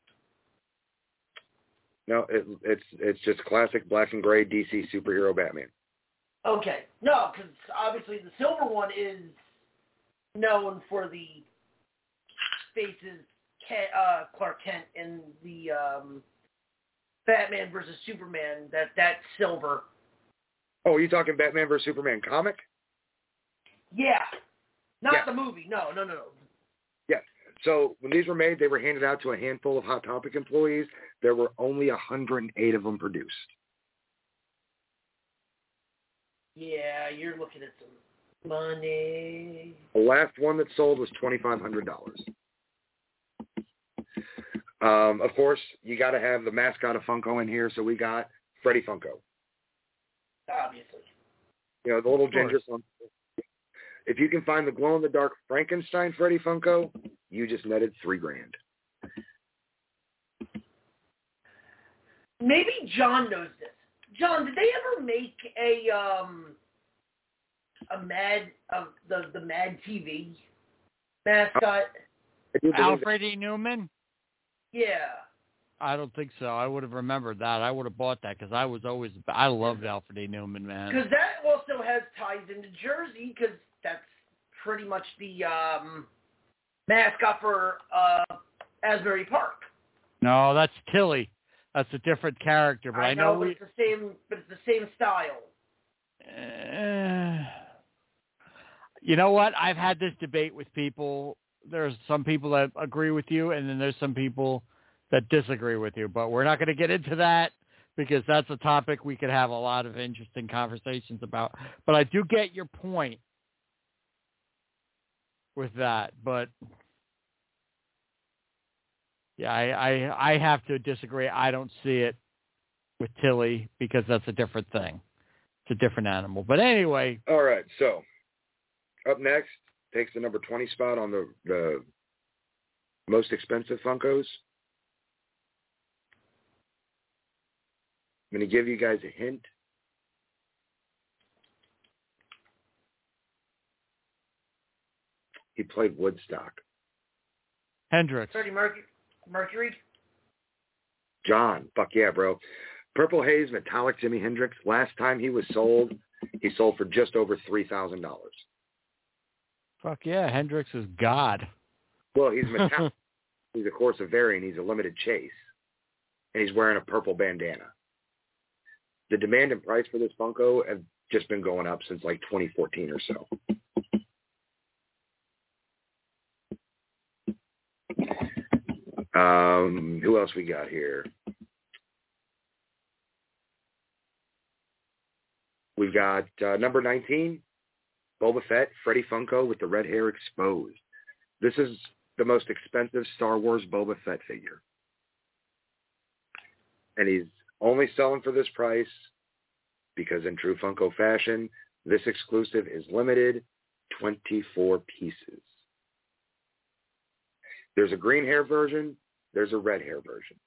No, it, it's it's just classic black and gray D C superhero Batman. Okay. No, because obviously the silver one is known for the faces uh, Clark Kent in the um, Batman versus Superman. That that silver. Oh, are you talking Batman versus Superman comic? Yeah. Not yeah. the movie. No, no, no, no. Yeah. So when these were made, they were handed out to a handful of Hot Topic employees. There were only one hundred eight of them produced. Yeah, you're looking at some money. The last one that sold was twenty-five hundred dollars. Um, of course, you got to have the mascot of Funko in here, so we got Freddy Funko. Obviously. You know, the little ginger Funko. If you can find the glow-in-the-dark Frankenstein Freddy Funko, you just netted three grand. Maybe John knows this. John, did they ever make a um a Mad of the the Mad T V mascot? Alfred E. Newman? Yeah. I don't think so. I would have remembered that. I would have bought that because I was always I loved Alfred E. Newman, man. Because that also has ties into Jersey, because that's pretty much the um, mascot for uh, Asbury Park. No, that's Tilly. That's a different character, but I, I know, know but we, it's the same. But it's the same style. Uh, you know what? I've had this debate with people. There's some people that agree with you, and then there's some people that disagree with you. But we're not going to get into that because that's a topic we could have a lot of interesting conversations about. But I do get your point with that. But yeah, I, I I have to disagree. I don't see it with Tilly because that's a different thing. It's a different animal. But anyway. All right. So up next takes the number twenty spot on the, the most expensive Funkos. I'm going to give you guys a hint. He played Woodstock. Hendrix. Freddie Mercury. Mercury. John. Fuck yeah, bro. Purple Haze Metallic Jimi Hendrix. Last time he was sold, he sold for just over three thousand dollars. Fuck yeah, Hendrix is God. Well, he's metallic. He's, of course, a variant. He's a limited chase. And he's wearing a purple bandana. The demand and price for this Funko have just been going up since like twenty fourteen or so. Um, who else we got here? We've got uh, number nineteen, Boba Fett, Freddy Funko with the red hair exposed. This is the most expensive Star Wars Boba Fett figure. And he's only selling for this price because in true Funko fashion, this exclusive is limited, twenty-four pieces. There's a green hair version. There's a red hair version.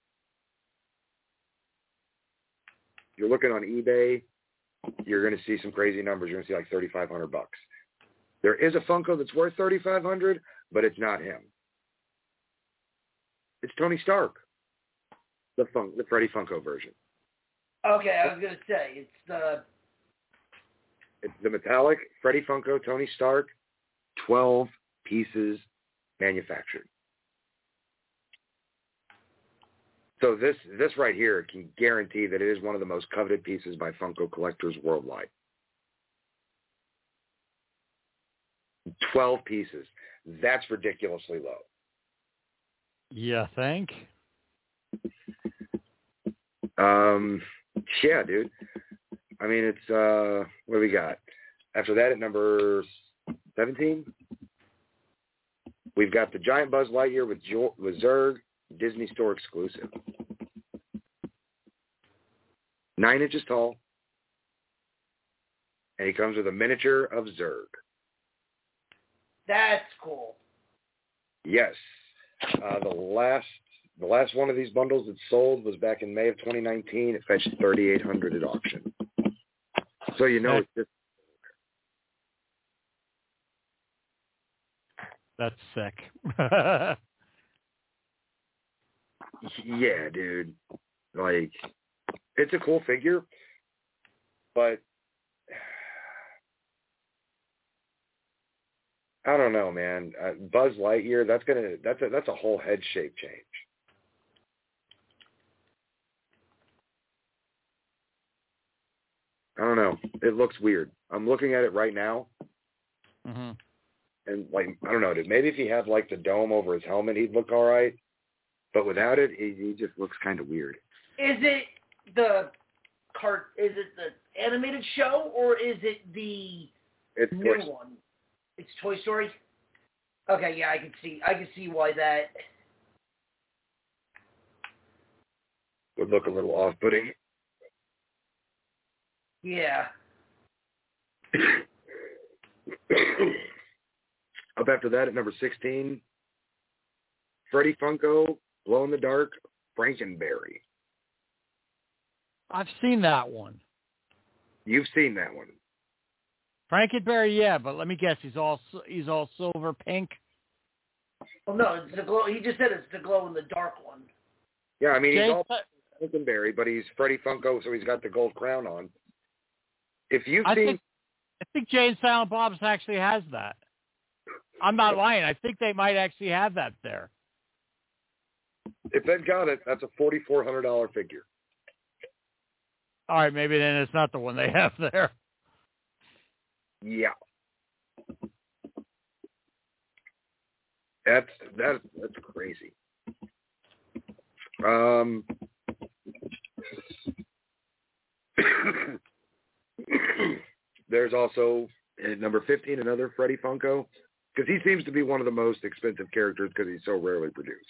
You're looking on eBay, you're going to see some crazy numbers. You're going to see like thirty-five hundred bucks. There is a Funko that's worth thirty-five hundred, but it's not him. It's Tony Stark, the fun, the Freddy Funko version. Okay, I was going to say, it's the... It's the metallic Freddy Funko Tony Stark, twelve pieces manufactured. So this this right here can guarantee that it is one of the most coveted pieces by Funko collectors worldwide. twelve pieces. That's ridiculously low. You think? Um, yeah, dude. I mean, it's, uh, what do we got? After that, at number seventeen, we've got the giant Buzz Lightyear with, jo- with Zurg, Disney Store exclusive. Nine inches tall. And he comes with a miniature of Zurg. That's cool. Yes. Uh, the last the last one of these bundles that sold was back in May of twenty nineteen. It fetched thirty-eight hundred dollars at auction. So you know it's just... That's sick. Yeah, dude. Like, it's a cool figure, but I don't know, man. Uh, Buzz Lightyear, that's gonna that's a that's a whole head shape change. I don't know. It looks weird. I'm looking at it right now, mm-hmm. and like I don't know, dude. Maybe if he had like the dome over his helmet, he'd look all right. But without it, he, he just looks kind of weird. Is it the cart? Is it the animated show or is it the it's new Toy- one? It's Toy Story. Okay, yeah, I can see. I can see why that would look a little off-putting. Yeah. Up after that at number sixteen, Freddy Funko, Glow in the Dark, Frankenberry. I've seen that one. You've seen that one. Frankenberry, yeah, but let me guess, he's all he's all silver pink. Well, no, it's the glow. He just said it's the glow in the dark one. Yeah, I mean he's Jay, all Frankenberry, but he's Freddy Funko, so he's got the gold crown on. If you've I seen, think, I think Jay and Silent Bob's actually has that. I'm not lying. I think they might actually have that there. If they've got it, that's a forty-four hundred dollars figure. All right, maybe then it's not the one they have there. Yeah. That's that that's crazy. Um There's also at number fifteen another Freddy Funko, because he seems to be one of the most expensive characters because he's so rarely produced.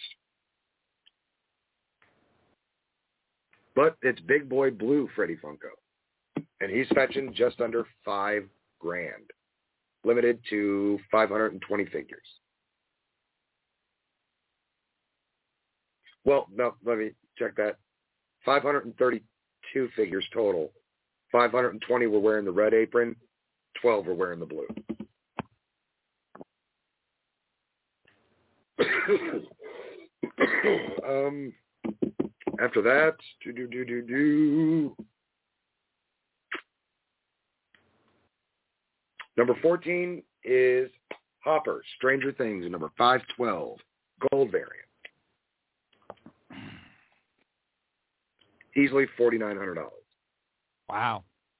But it's Big Boy Blue Freddy Funko, and he's fetching just under five grand, limited to five hundred twenty figures. Well, no, let me check that. five hundred thirty-two figures total. five hundred twenty were wearing the red apron. twelve were wearing the blue. um, after that, do do do do do. Number fourteen is Hopper, Stranger Things, number five twelve, gold variant. Easily forty-nine hundred dollars. Wow.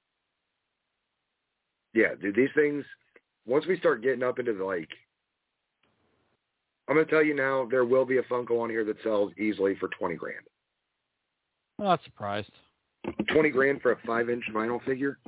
Yeah, dude, these things, once we start getting up into the, like, I'm going to tell you now, there will be a Funko on here that sells easily for twenty grand. I'm not surprised. twenty grand for a five inch vinyl figure?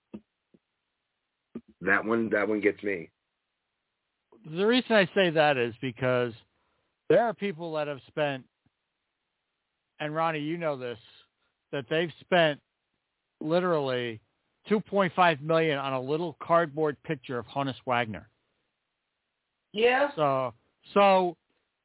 That one, that one gets me. The reason I say that is because there are people that have spent, and Ronnie, you know this, that they've spent literally two point five million dollars on a little cardboard picture of Honus Wagner. Yeah. So, so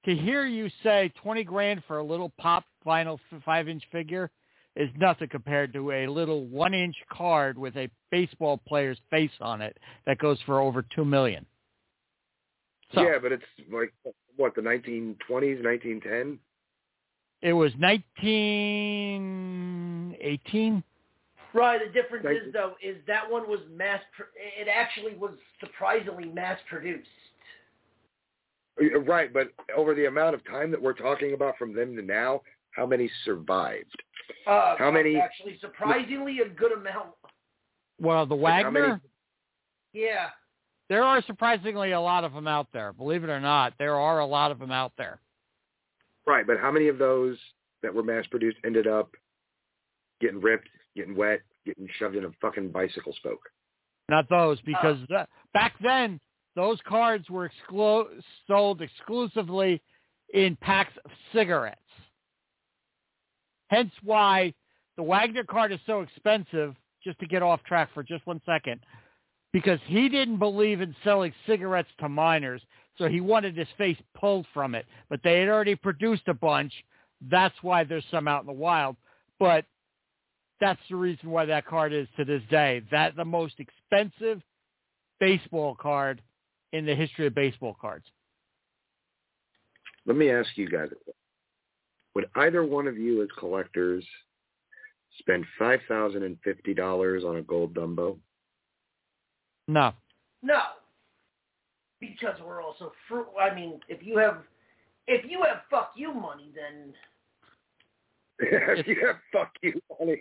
to hear you say twenty grand for a little pop vinyl five-inch figure is nothing compared to a little one-inch card with a baseball player's face on it that goes for over two million dollars. So, yeah, but it's like, what, the nineteen twenties, nineteen ten? It was nineteen eighteen. Right. The difference is, though, is that one was mass. It actually was surprisingly mass-produced. Right, but over the amount of time that we're talking about from then to now, how many survived? Uh, how many? Actually, surprisingly a good amount. Well, the Like Wagner? many, yeah. There are surprisingly a lot of them out there. Believe it or not, there are a lot of them out there. Right, but how many of those that were mass-produced ended up getting ripped, getting wet, getting shoved in a fucking bicycle spoke? Not those, because Oh. that, back then, those cards were exclu- sold exclusively in packs of cigarettes. Hence why the Wagner card is so expensive, just to get off track for just one second, because he didn't believe in selling cigarettes to minors, so he wanted his face pulled from it. But they had already produced a bunch. That's why there's some out in the wild. But that's the reason why that card is to this day. That the most expensive baseball card in the history of baseball cards. Let me ask you guys a question. Would either one of you as collectors spend five thousand fifty dollars on a gold Dumbo? No. No. Because we're also fruit. I mean, if you have, if you have fuck you money, then. If you have fuck you money.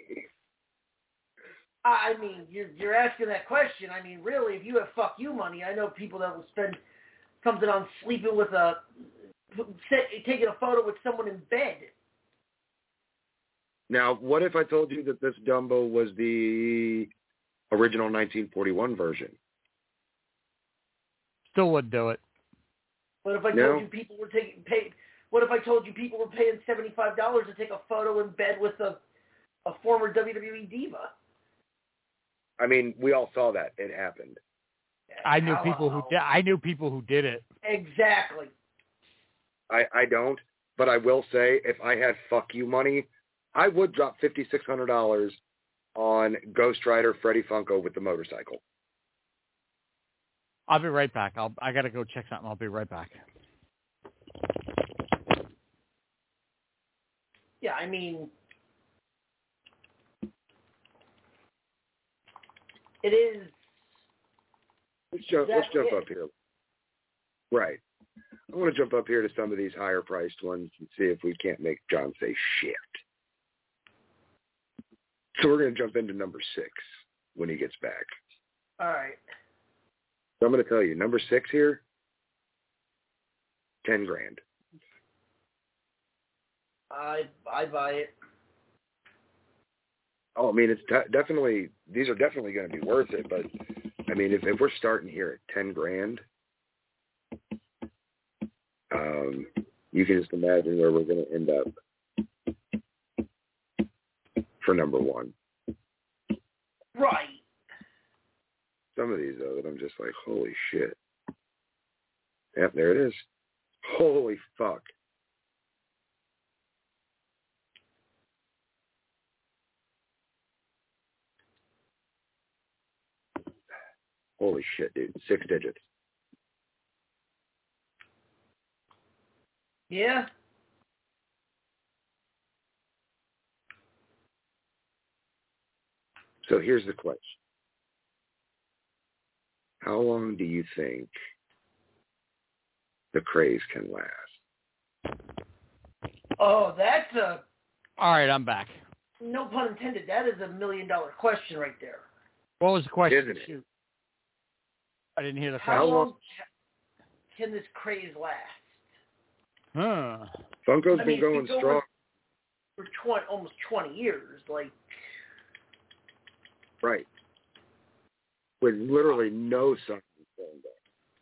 I mean, you're you're asking that question. I mean, really, if you have fuck you money, I know people that will spend something on sleeping with a, taking a photo with someone in bed. Now, what if I told you that this Dumbo was the original nineteen forty-one version? Still wouldn't do it. What if I No. told you people were taking paid? What if I told you people were paying seventy-five dollars to take a photo in bed with a a former W W E diva? I mean, we all saw that. It happened. I knew Hello. people who did. I knew people who did it. Exactly. I, I don't, but I will say if I had fuck you money, I would drop fifty-six hundred dollars on Ghost Rider Freddie Funko with the motorcycle. I'll be right back. I'll. I gotta go check something. I'll be right back. Yeah, I mean, it is. Let's jump, let's Exactly jump it. up here. Right. I want to jump up here to some of these higher priced ones and see if we can't make John say shit. So we're going to jump into number six when he gets back. All right. So I'm going to tell you, number six here, ten grand. I I buy it. Oh, I mean, it's de- definitely, these are definitely going to be worth it, but I mean, if, if we're starting here at ten grand, um, you can just imagine where we're going to end up for number one. Right. Some of these, though, that I'm just like, holy shit. Yep, there it is. Holy fuck. Holy shit, dude. Six digits. Yeah. So here's the question. How long do you think the craze can last? Oh, that's a, All right, I'm back. no pun intended, that is a million dollar question right there. What was the question? Isn't it? Shoot. I didn't hear the How question. long- long ca- can this craze last? Huh. Funko's I been mean, if you going go strong. For twenty, almost twenty years, like, Right. With literally no signs of slowing down.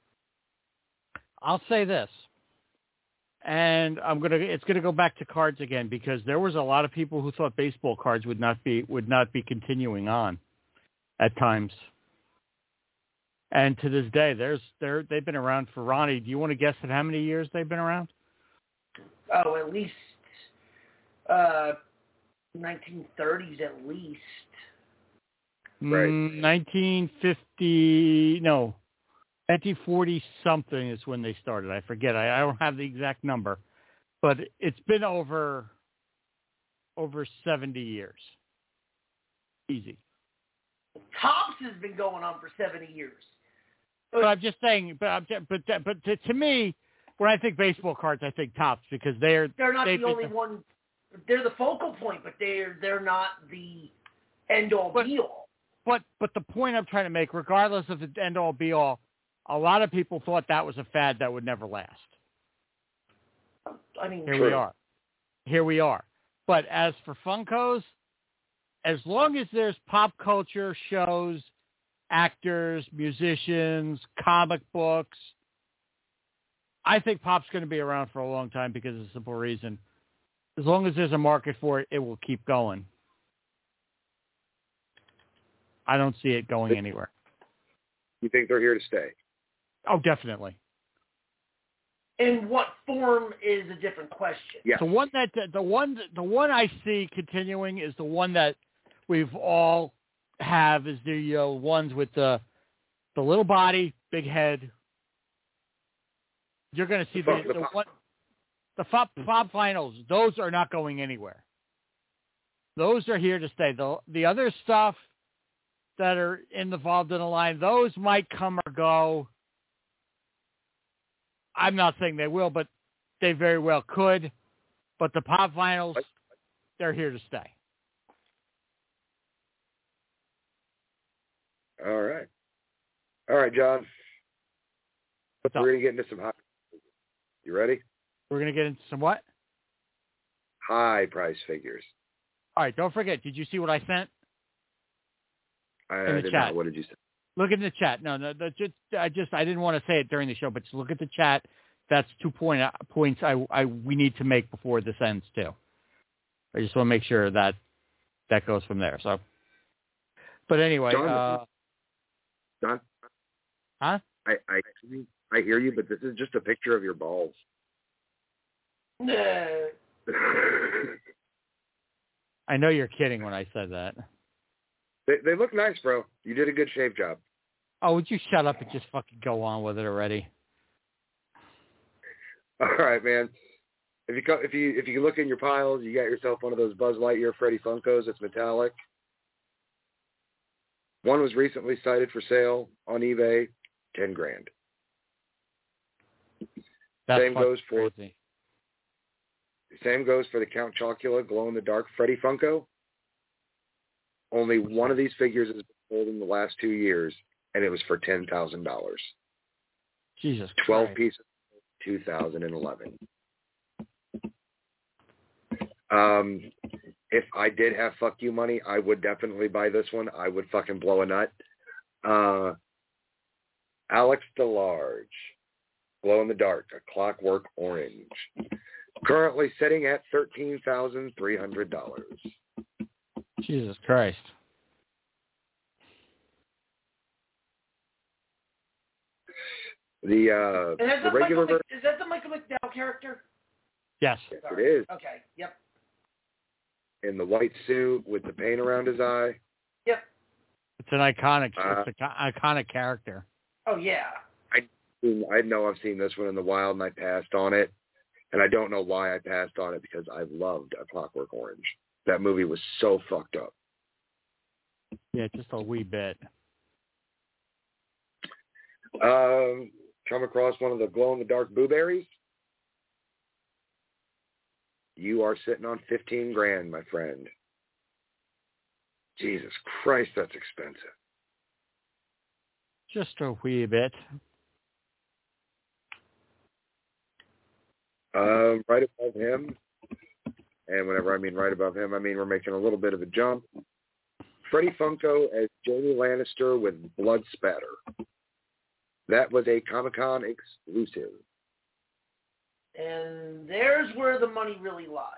I'll say this, and I'm gonna. It's gonna go back to cards again because there was a lot of people who thought baseball cards would not be would not be continuing on, at times. And to this day, there's they're they've been around for Ronnie. Do you want to guess at how many years they've been around? Oh, at least uh, nineteen thirties at least. Right. Mm, nineteen fifty, no, nineteen forty something is when they started. I forget. I, I don't have the exact number, but it's been over over seventy years. Easy. Topps has been going on for seventy years. But I'm just saying. But I'm, but but to, to me, when I think baseball cards, I think Topps because they're They're not they've the only been, one. They're the focal point, but they're they're not the end all But- be all. But but the point I'm trying to make, regardless of the end all be all, a lot of people thought that was a fad that would never last. I mean, Here True. we are. Here we are. But as for Funkos, as long as there's pop culture shows, actors, musicians, comic books, I think Pop's going to be around for a long time because of a simple reason. As long as there's a market for it, it will keep going. I don't see it going anywhere. You think they're here to stay? Oh, definitely. in what form is a different question. Yeah. The one that the one the one I see continuing is the one that we've all have is the uh, ones with the the little body, big head. You're going to see the, The- the one the Fob, Fob finals. Those are not going anywhere. Those are here to stay. The the other stuff that are involved in the line, those might come or go. I'm not saying they will, but they very well could. But the pop vinyls, they're here to stay. All right. All right, John. What's up? We're going to get into some high. You ready? We're going to get into some what? High price figures. All right, don't forget, did you see what I sent? I, In the I did chat. not. What did you say? Look in the chat. No, no, no just, I just, I didn't want to say it during the show, but just look at the chat. That's two point, points I, I, we need to make before this ends too. I just want to make sure that that goes from there. So, but anyway, John, uh, John? huh? I, I, I hear you, but this is just a picture of your balls. No. I know you're kidding when I said that. they, they look nice, bro. You did a good shave job. Oh, would you shut up and just fucking go on with it already? All right, man. If you co- if you if you look in your piles, you got yourself one of those Buzz Lightyear Freddy Funkos that's metallic. One was recently cited for sale on eBay, ten grand. That's Same goes for crazy. same goes for the Count Chocula glow in the dark Freddy Funko. Only one of these figures has been sold in the last two years, and it was for ten thousand dollars. Jesus Twelve Christ. pieces, two thousand and eleven. Um, if I did have fuck you money, I would definitely buy this one. I would fucking blow a nut. Uh, Alex DeLarge, glow in the dark, a clockwork orange. Currently sitting at thirteen thousand three hundred dollars. Jesus Christ. The uh, And is, the that regular Michael ver- Mc, is that the Michael McDowell character? Yes. yes, it is Okay. Yep. in the white suit with the paint around his eye. Yep. It's an iconic, Uh, it's an iconic character. Oh yeah. I know I've seen this one in the wild, and I passed on it. And I don't know why I passed on it, because I loved A Clockwork Orange. That movie was so fucked up. Yeah, just a wee bit. Um, come across one of the glow-in-the-dark Boo Berries? You are sitting on fifteen grand, my friend. Jesus Christ, that's expensive. Just a wee bit. Um, right above him, and whenever I mean right above him, I mean we're making a little bit of a jump. Freddy Funko as Jamie Lannister with blood spatter. That was a Comic-Con exclusive. And there's where the money really lies.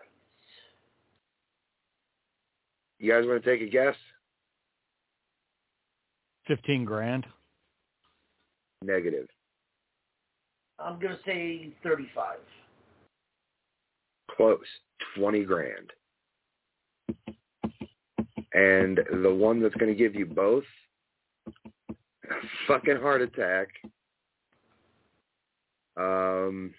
You guys want to take a guess? Fifteen grand. Negative. I'm gonna say thirty-five. Close. twenty grand. And the one that's going to give you both a fucking heart attack. Um,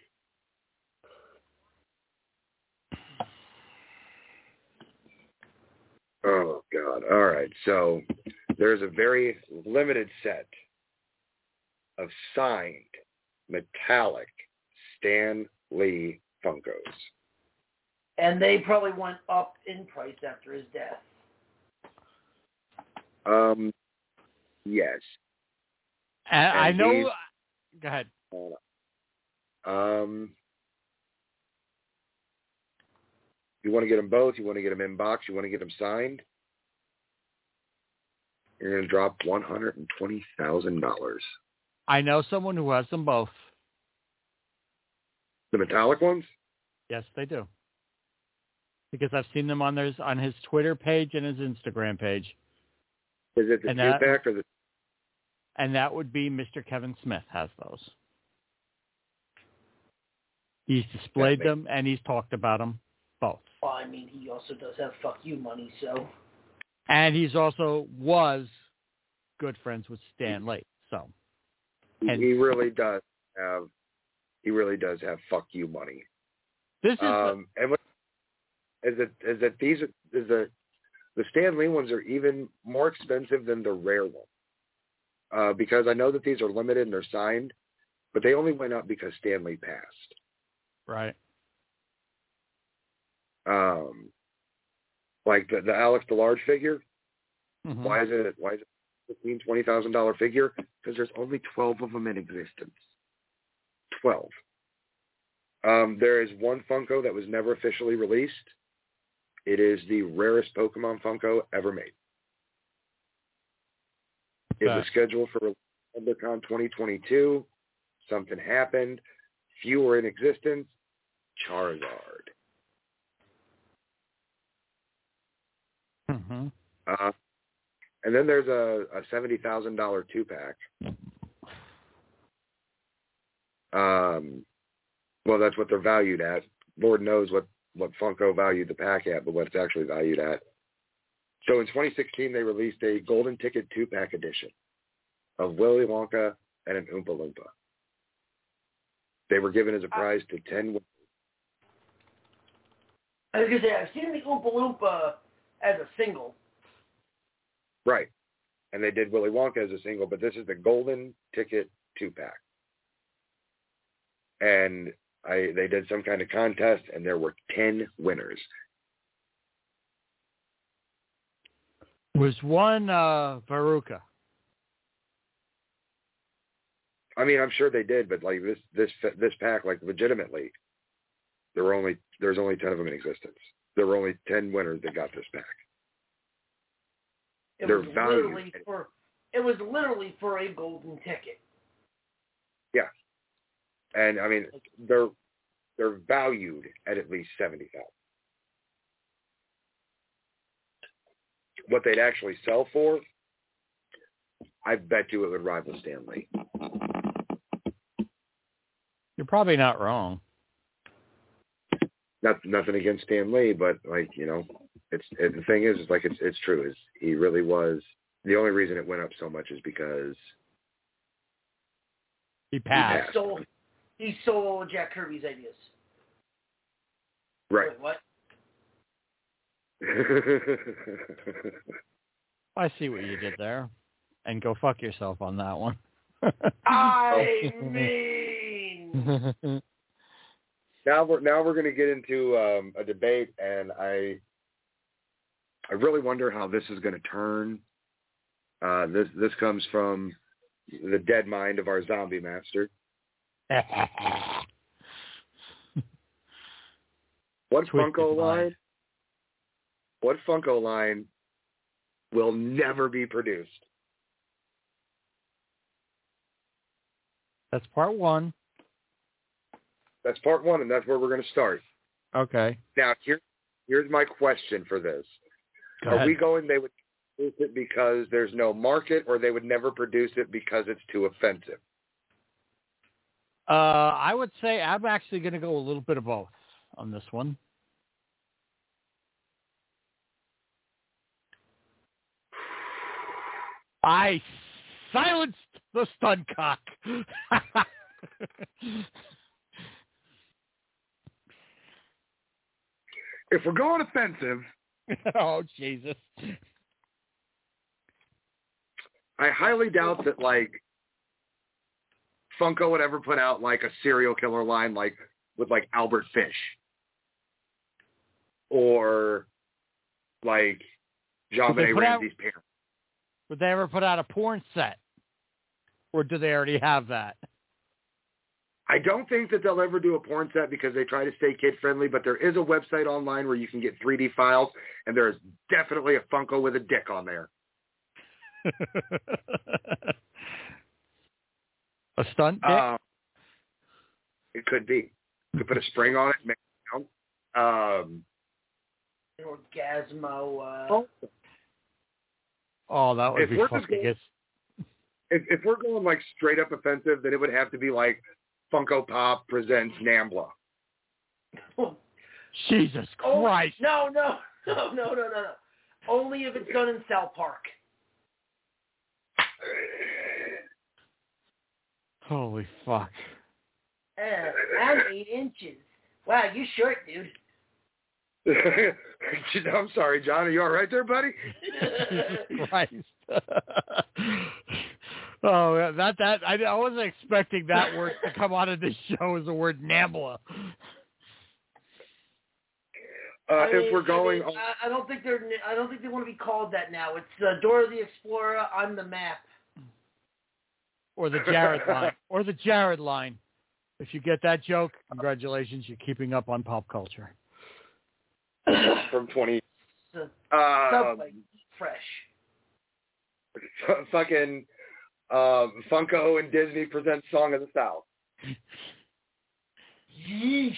oh, God. All right. So there's a very limited set of signed metallic Stan Lee Funkos. And they probably went up in price after his death. Um, yes. And and I know. these, Go ahead. Um, you want to get them both? You want to get them in box? You want to get them signed? You're going to drop one hundred and twenty thousand dollars. I know someone who has them both. The metallic ones? Yes, they do. Because I've seen them on their on his Twitter page and his Instagram page. Is it the and two that, pack or the? And that would be Mister Kevin Smith has those. He's displayed them and he's talked about them both. Well, I mean, he also does have fuck you money, so. And he's also was good friends with Stan Lee, so. And he really does have. He really does have fuck you money. This is um, the, and what is it? Is that these are is the the Stan Lee ones are even more expensive than the rare one, uh, because I know that these are limited and they're signed, but they only went up because Stan Lee passed. Right. Um, like the the Alex the large figure. Mm-hmm. Why is it? Why is it fifteen twenty thousand dollar figure? Because there's only twelve of them in existence. Twelve. Um, there is one Funko that was never officially released. It is the rarest Pokemon Funko ever made. It Okay. was scheduled for WonderCon twenty twenty-two. Something happened. Few were in existence. Charizard. Mm-hmm. Uh, and then there's a, a seventy thousand dollars two-pack. Um, well, that's what they're valued at. Lord knows what, what Funko valued the pack at, but what it's actually valued at. So in twenty sixteen, they released a Golden Ticket two-pack edition of Willy Wonka and an Oompa Loompa. They were given as a prize to ten. I was going to say, I've seen the Oompa Loompa as a single. Right. And they did Willy Wonka as a single, but this is the Golden Ticket two-pack. And I they did some kind of contest, and there were ten winners. Was one uh, Veruca? I mean, I'm sure they did, but like this this this pack, like legitimately, there were only there's only ten of them in existence. There were only ten winners that got this pack. It They're was valued. literally for it was literally for a golden ticket. Yeah, and I mean they're they're valued at at least seventy thousand. What they'd actually sell for, I bet you it would rival Stan Lee. You're probably not wrong. Not nothing against Stan Lee, but like you know, it's it, the thing is, is like it's it's true. Is he really was the only reason it went up so much is because he passed. He stole, he stole Jack Kirby's ideas. Right. Wait, what? I see what you did there, and go fuck yourself on that one. I mean, now we're now we're going to get into um, a debate, and I I really wonder how this is going to turn. Uh, this this comes from the dead mind of our zombie master. What Twisted Funko mind. line? What Funko line will never be produced? That's part one. That's part one, and that's where we're going to start. Okay. Now, here, here's my question for this. Go Are ahead. we going they would produce it because there's no market, or they would never produce it because it's too offensive? Uh, I would say I'm actually going to go a little bit of both. on this one. I silenced the stun cock. If we're going offensive, oh Jesus! I highly doubt that like Funko would ever put out like a serial killer line like with like Albert Fish or like Jean Benet Ramsey's parents. Would they ever put out a porn set, or do they already have that? I don't think that they'll ever do a porn set because they try to stay kid-friendly, but there is a website online where you can get three D files, and there's definitely a Funko with a dick on there. A stunt dick? Uh, it could be. You could put a spring on it and make it count. Um, Orgasmo. Uh... oh. oh, that would if be we're fucking going, good. If, if we're going like straight up offensive, then it would have to be like Funko Pop presents Nambla. Jesus Oh, Christ! no, no, no, no, no, no, no. Only if it's done in South Park. Holy fuck! Uh, I'm eight inches. Wow, you short, dude. I'm sorry, John. Are you all right there, buddy? Jesus Christ! Oh, that that I, I wasn't expecting that word to come out of this show as the word Nambla. Uh, I mean, if we're going, I, mean, I, I don't think they're. I don't think they want to be called that now. It's uh, Dora the Explorer. I'm the map. Or the Jared line. Or the Jared line. If you get that joke, congratulations, you're keeping up on pop culture. From twenty. So, uh, Subway, fresh. F- fucking um, Funko and Disney present Song of the South. Yeesh.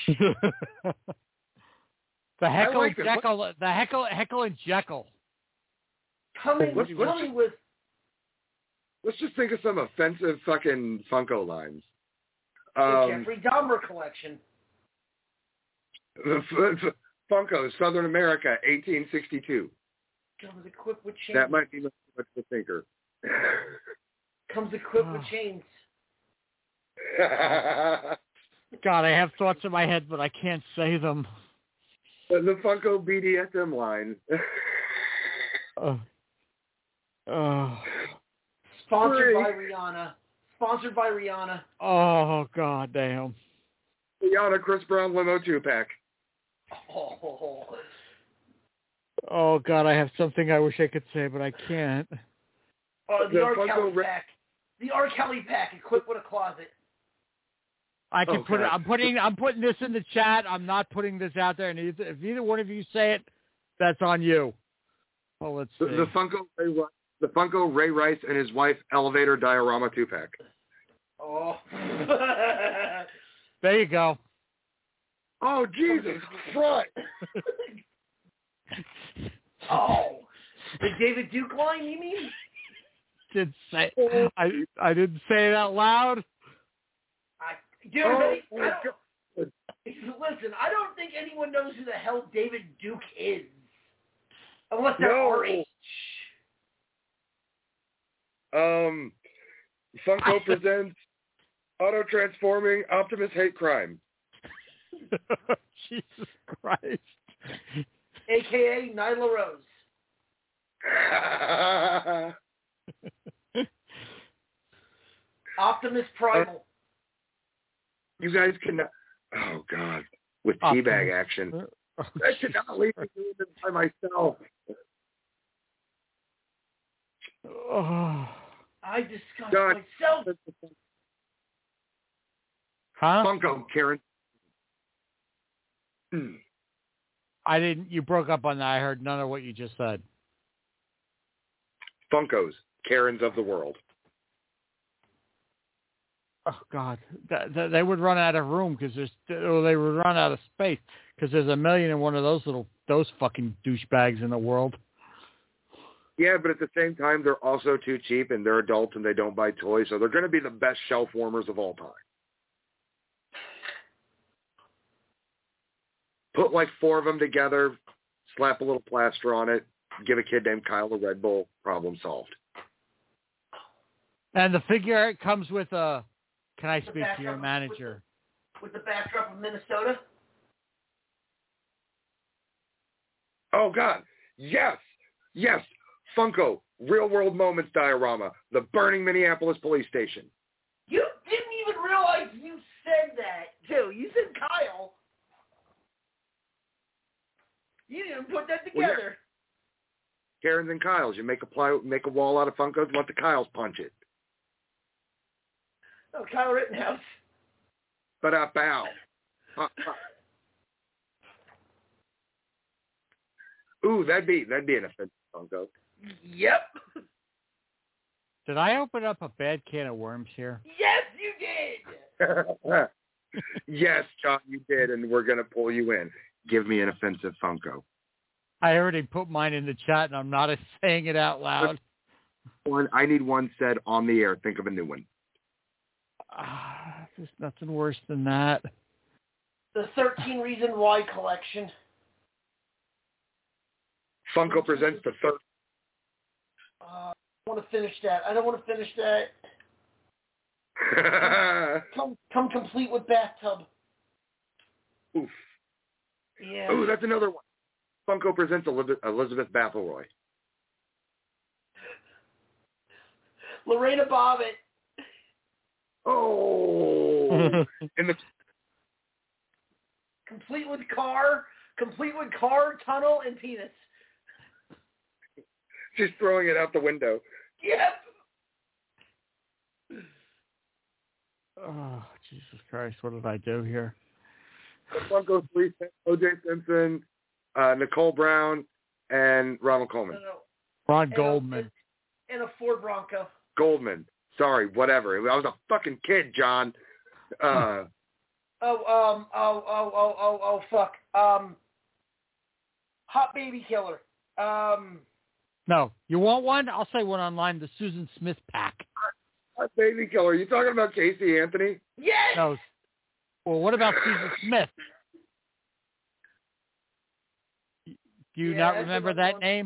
The Heckle like and Jekyll. The Heckle, Heckle and Jekyll. Coming, Let's- let's coming just- with. Let's just think of some offensive fucking Funko lines. The Um, Jeffrey Dahmer collection. F- F- Funko, Southern America, eighteen sixty-two. Comes equipped with chains. That might be much much of a thinker. Comes equipped with chains. God, I have thoughts in my head, but I can't say them. The Funko B D S M line. Oh. Oh. Sponsored by Rihanna. Sponsored by Rihanna. Oh, God damn. Rihanna, Chris Brown, limo two-pack. Oh. Oh, God, I have something I wish I could say, but I can't. Oh, the, The R. Funko Kelly Re- pack. The R. Kelly pack equipped with a closet. I can Oh, put it. God. I'm putting. I'm putting this in the chat. I'm not putting this out there. And either, if either one of you say it, that's on you. Well, let's see. The, the Funko Ray, Ri- the Funko Ray Rice and his wife elevator diorama two-pack. Oh. There you go. Oh, Jesus Christ. Oh. The David Duke line, you mean? Did say I I didn't say it out loud. I, dude, Oh, I my don't, listen, I don't think anyone knows who the hell David Duke is. Unless they're No. our age. Um, Funko presents Auto Transforming Optimus Hate Crime. Jesus Christ. A K A Nyla Rose. Optimus Primal. You guys cannot. Oh God, with Optimus. teabag action. Oh, I cannot leave me doing this by myself. Oh. I discussed God. myself. Huh? Funko, Karen. I didn't. You broke up on that. I heard none of what you just said. Funkos, Karens of the world. Oh God, th- th- they would run out of room because there's, or they would run out of space because there's a million and one of those little, those fucking douchebags in the world. Yeah, but at the same time, they're also too cheap, and they're adults, and they don't buy toys, so they're going to be the best shelf warmers of all time. Put like four of them together, slap a little plaster on it, give a kid named Kyle a Red Bull, problem solved. And the figure comes with a, can I The speak to your backdrop- manager? With the, with the backdrop of Minnesota? Oh, God. Yes. Yes. Funko, Real World Moments diorama, the burning Minneapolis police station. You didn't even realize you said that, too. You said Kyle. You didn't put that Well, together. yeah. Karens and Kyles. You make a ply, make a wall out of Funkos, let the Kyles punch it. Oh, Kyle Rittenhouse. But uh, bow. Uh, uh. Ooh, that'd be that'd be an offensive Funko. Yep. Did I open up a bad can of worms here? Yes, you did. Yes, John, you did, and we're gonna pull you in. Give me an offensive Funko. I already put mine in the chat, and I'm not saying it out loud. One, I need one said on the air. Think of a new one. Uh, there's nothing worse than that. The thirteen Reason Why collection. Funko presents the third. Uh, I don't want to finish that. I don't want to finish that. come, come complete with bathtub. Oof. Yeah. Ooh, that's another one. Funko presents Elizabeth, Elizabeth Bathory. Lorena Bobbitt. Oh. In the complete with car, complete with car, tunnel, and penis. She's throwing it out the window. Yep. Oh, Jesus Christ, what did I do here? Funko three, O J Simpson, uh, Nicole Brown, and Ronald Coleman. No, no. Ron And Goldman. A, and a Ford Bronco. Goldman. Sorry, whatever. I was a fucking kid, John. Uh, oh, um, oh, oh, oh, oh, oh, fuck. Um, Hot Baby Killer. Um, No, you want one? I'll say one online, the Susan Smith pack. Hot Baby Killer. You talking about Casey Anthony? Yes! No. Well, what about Susan Smith? Do you Yeah, not that's remember another that one. name?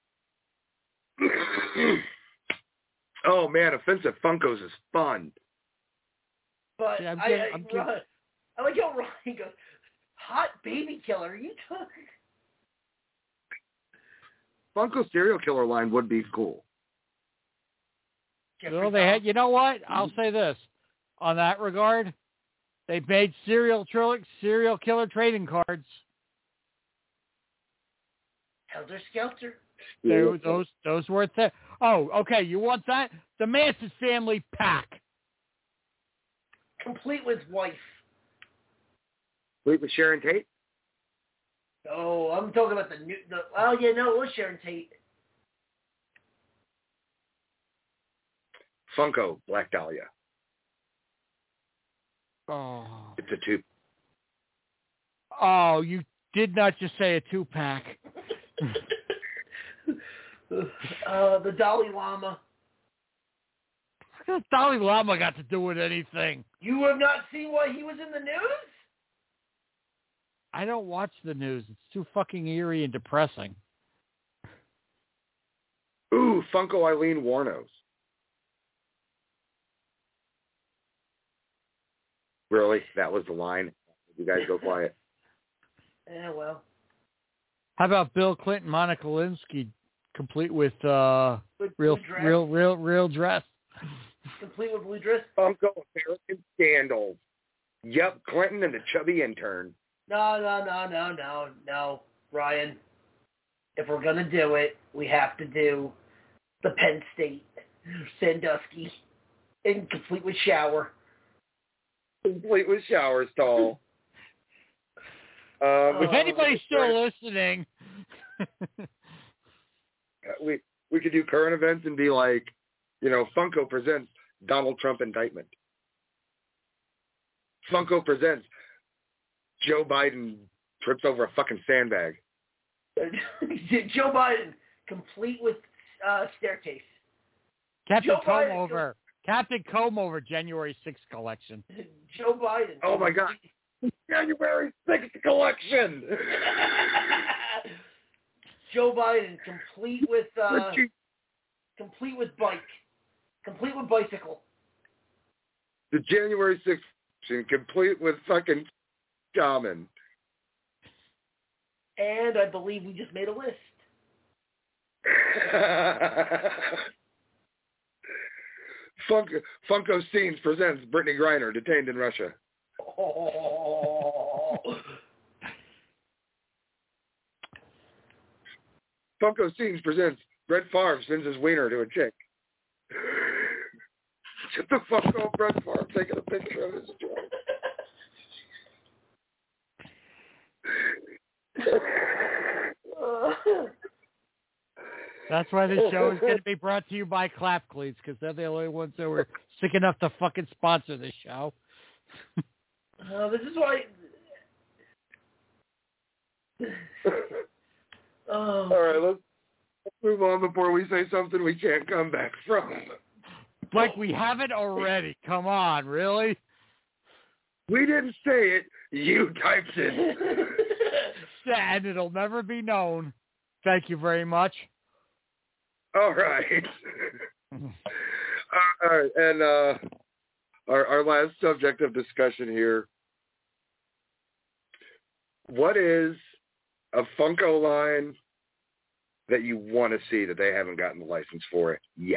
Oh, man, offensive Funkos is fun. But See, I'm I, getting- I, I'm getting- Ron- I like how Ryan goes, Hot Baby Killer. Are you talking? Funko serial killer line would be cool. Well, they had. You know what? I'll say this. On that regard, they made serial tr- serial killer trading cards. Helter Skelter. They, those those were th- Oh, okay. You want that? The Manson family pack. Complete with wife. Wait, with Sharon Tate? Oh, I'm talking about the new. The, oh yeah, no, it was Sharon Tate. Funko, Black Dahlia. Oh. It's a two. Oh, you did not just say a two pack. uh, the Dalai Lama. What does Dalai Lama got to do with anything? You have not seen why he was in the news? I don't watch the news. It's too fucking eerie and depressing. Ooh, Funko Eileen Warnos. Really? That was the line? You guys go quiet. Yeah, well. How about Bill Clinton, Monica Lewinsky, complete with uh, With real, blue dress. real, real, real dress? Complete with blue dress? Funko American Scandals. Yep, Clinton and the chubby intern. No, no, no, no, no, no, Ryan. If we're going to do it, we have to do the Penn State, Sandusky, and complete with shower. Complete with shower stall. Um, If anybody's still listening, we we could do current events and be like, you know, Funko presents Donald Trump indictment. Funko presents Joe Biden trips over a fucking sandbag. Joe Biden, complete with uh, staircase. Captain Joe Comb Biden, over, Captain Comb over January sixth collection. Joe Biden. Oh my God. January sixth collection. Joe Biden, complete with uh, complete with bike, complete with bicycle. The January sixth complete with fucking shaman. And I believe we just made a list. Funk, Funko Scenes presents Brittany Griner detained in Russia. Oh. Funko Scenes presents Brett Favre sends his wiener to a chick. Shut the fuck up, Brett Favre taking a picture of his joint. That's why this show is going to be brought to you by Clap Cleats, because they're the only ones that were sick enough to fucking sponsor this show. uh, this is why... oh. All right, let's move on before we say something we can't come back from. Like we haven't already. Come on, really? We didn't say it. You typed it. And it'll never be known. Thank you very much. All right. All right, and uh, our, our last subject of discussion here. What is a Funko line that you want to see that they haven't gotten the license for it yet?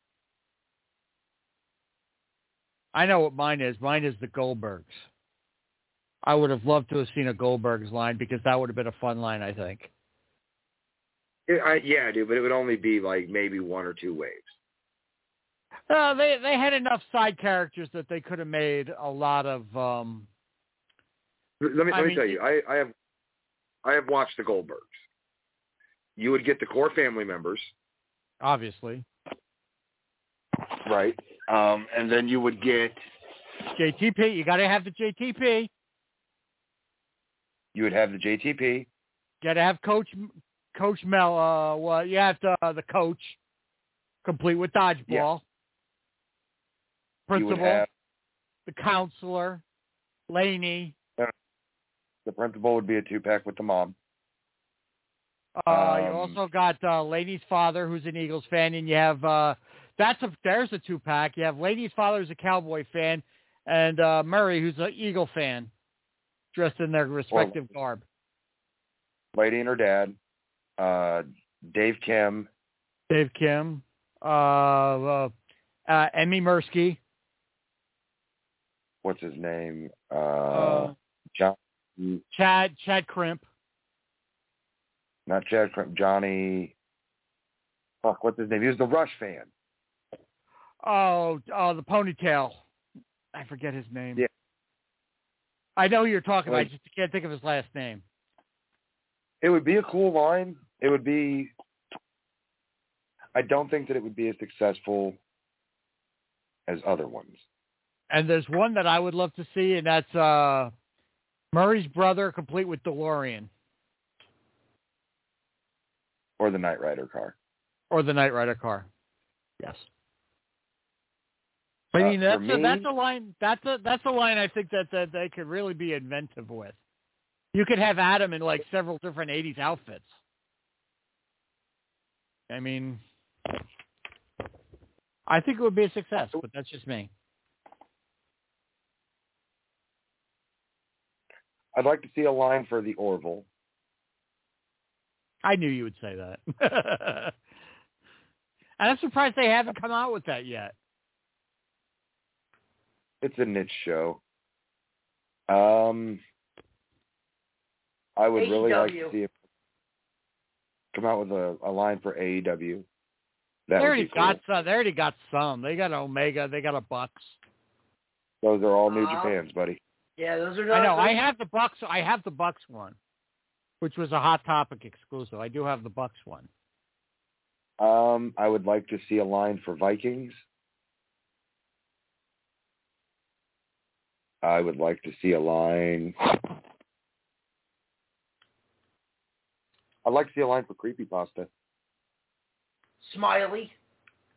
I know what mine is. Mine is the Goldbergs. I would have loved to have seen a Goldbergs line because that would have been a fun line, I think. It, I, yeah, dude, but it would only be like maybe one or two waves. Uh, they they had enough side characters that they could have made a lot of. Um, let me I let me mean, tell you, I, I have I have watched the Goldbergs. You would get the core family members, obviously, right? Um, and then you would get J T P. You got to have the J T P. You would have the J T P. Got to have Coach Coach Mel. Uh, well, you have to, uh, the coach, complete with dodgeball. Yeah. Principal, have, the counselor, Laney. The principal would be a two-pack with the mom. Uh, um, you also got uh, Laney's father, who's an Eagles fan, and you have uh, that's a there's a two-pack. You have Laney's father, who's a Cowboy fan, and uh, Murray, who's an Eagle fan, dressed in their respective or, garb. Lady and her dad, uh, Dave Kim. Dave Kim, uh, uh, uh, Emmy Mursky. What's his name? Uh, uh, John. Chad Chad Crimp. Not Chad Crimp. Johnny. Fuck, what's his name? He was the Rush fan. Oh, oh, the ponytail. I forget his name. Yeah. I know who you're talking like, about. I just can't think of his last name. It would be a cool line. It would be. I don't think that it would be as successful as other ones. And there's one that I would love to see, and that's uh, Murray's brother, complete with DeLorean. Or the Knight Rider car. Or the Knight Rider car. Yes. I mean, uh, that's me, a, that's a line. That's a that's a line I think that, that they could really be inventive with. You could have Adam in like several different eighties outfits. I mean, I think it would be a success, but that's just me. I'd like to see a line for the Orville. I knew you would say that. And I'm surprised they haven't come out with that yet. It's a niche show. Um, I would A E W. really like to see it come out with a, a line for A E W. That they already would be cool. got some. They already got some. They got Omega. They got a Bucks. Those are all New Uh, Japans, buddy. Yeah, those are not. I know. Those, I have the Bucks. I have the Bucks one, which was a Hot Topic exclusive. I do have the Bucks one. Um, I would like to see a line for Vikings. I would like to see a line. I'd like to see a line for Creepypasta. Smiley.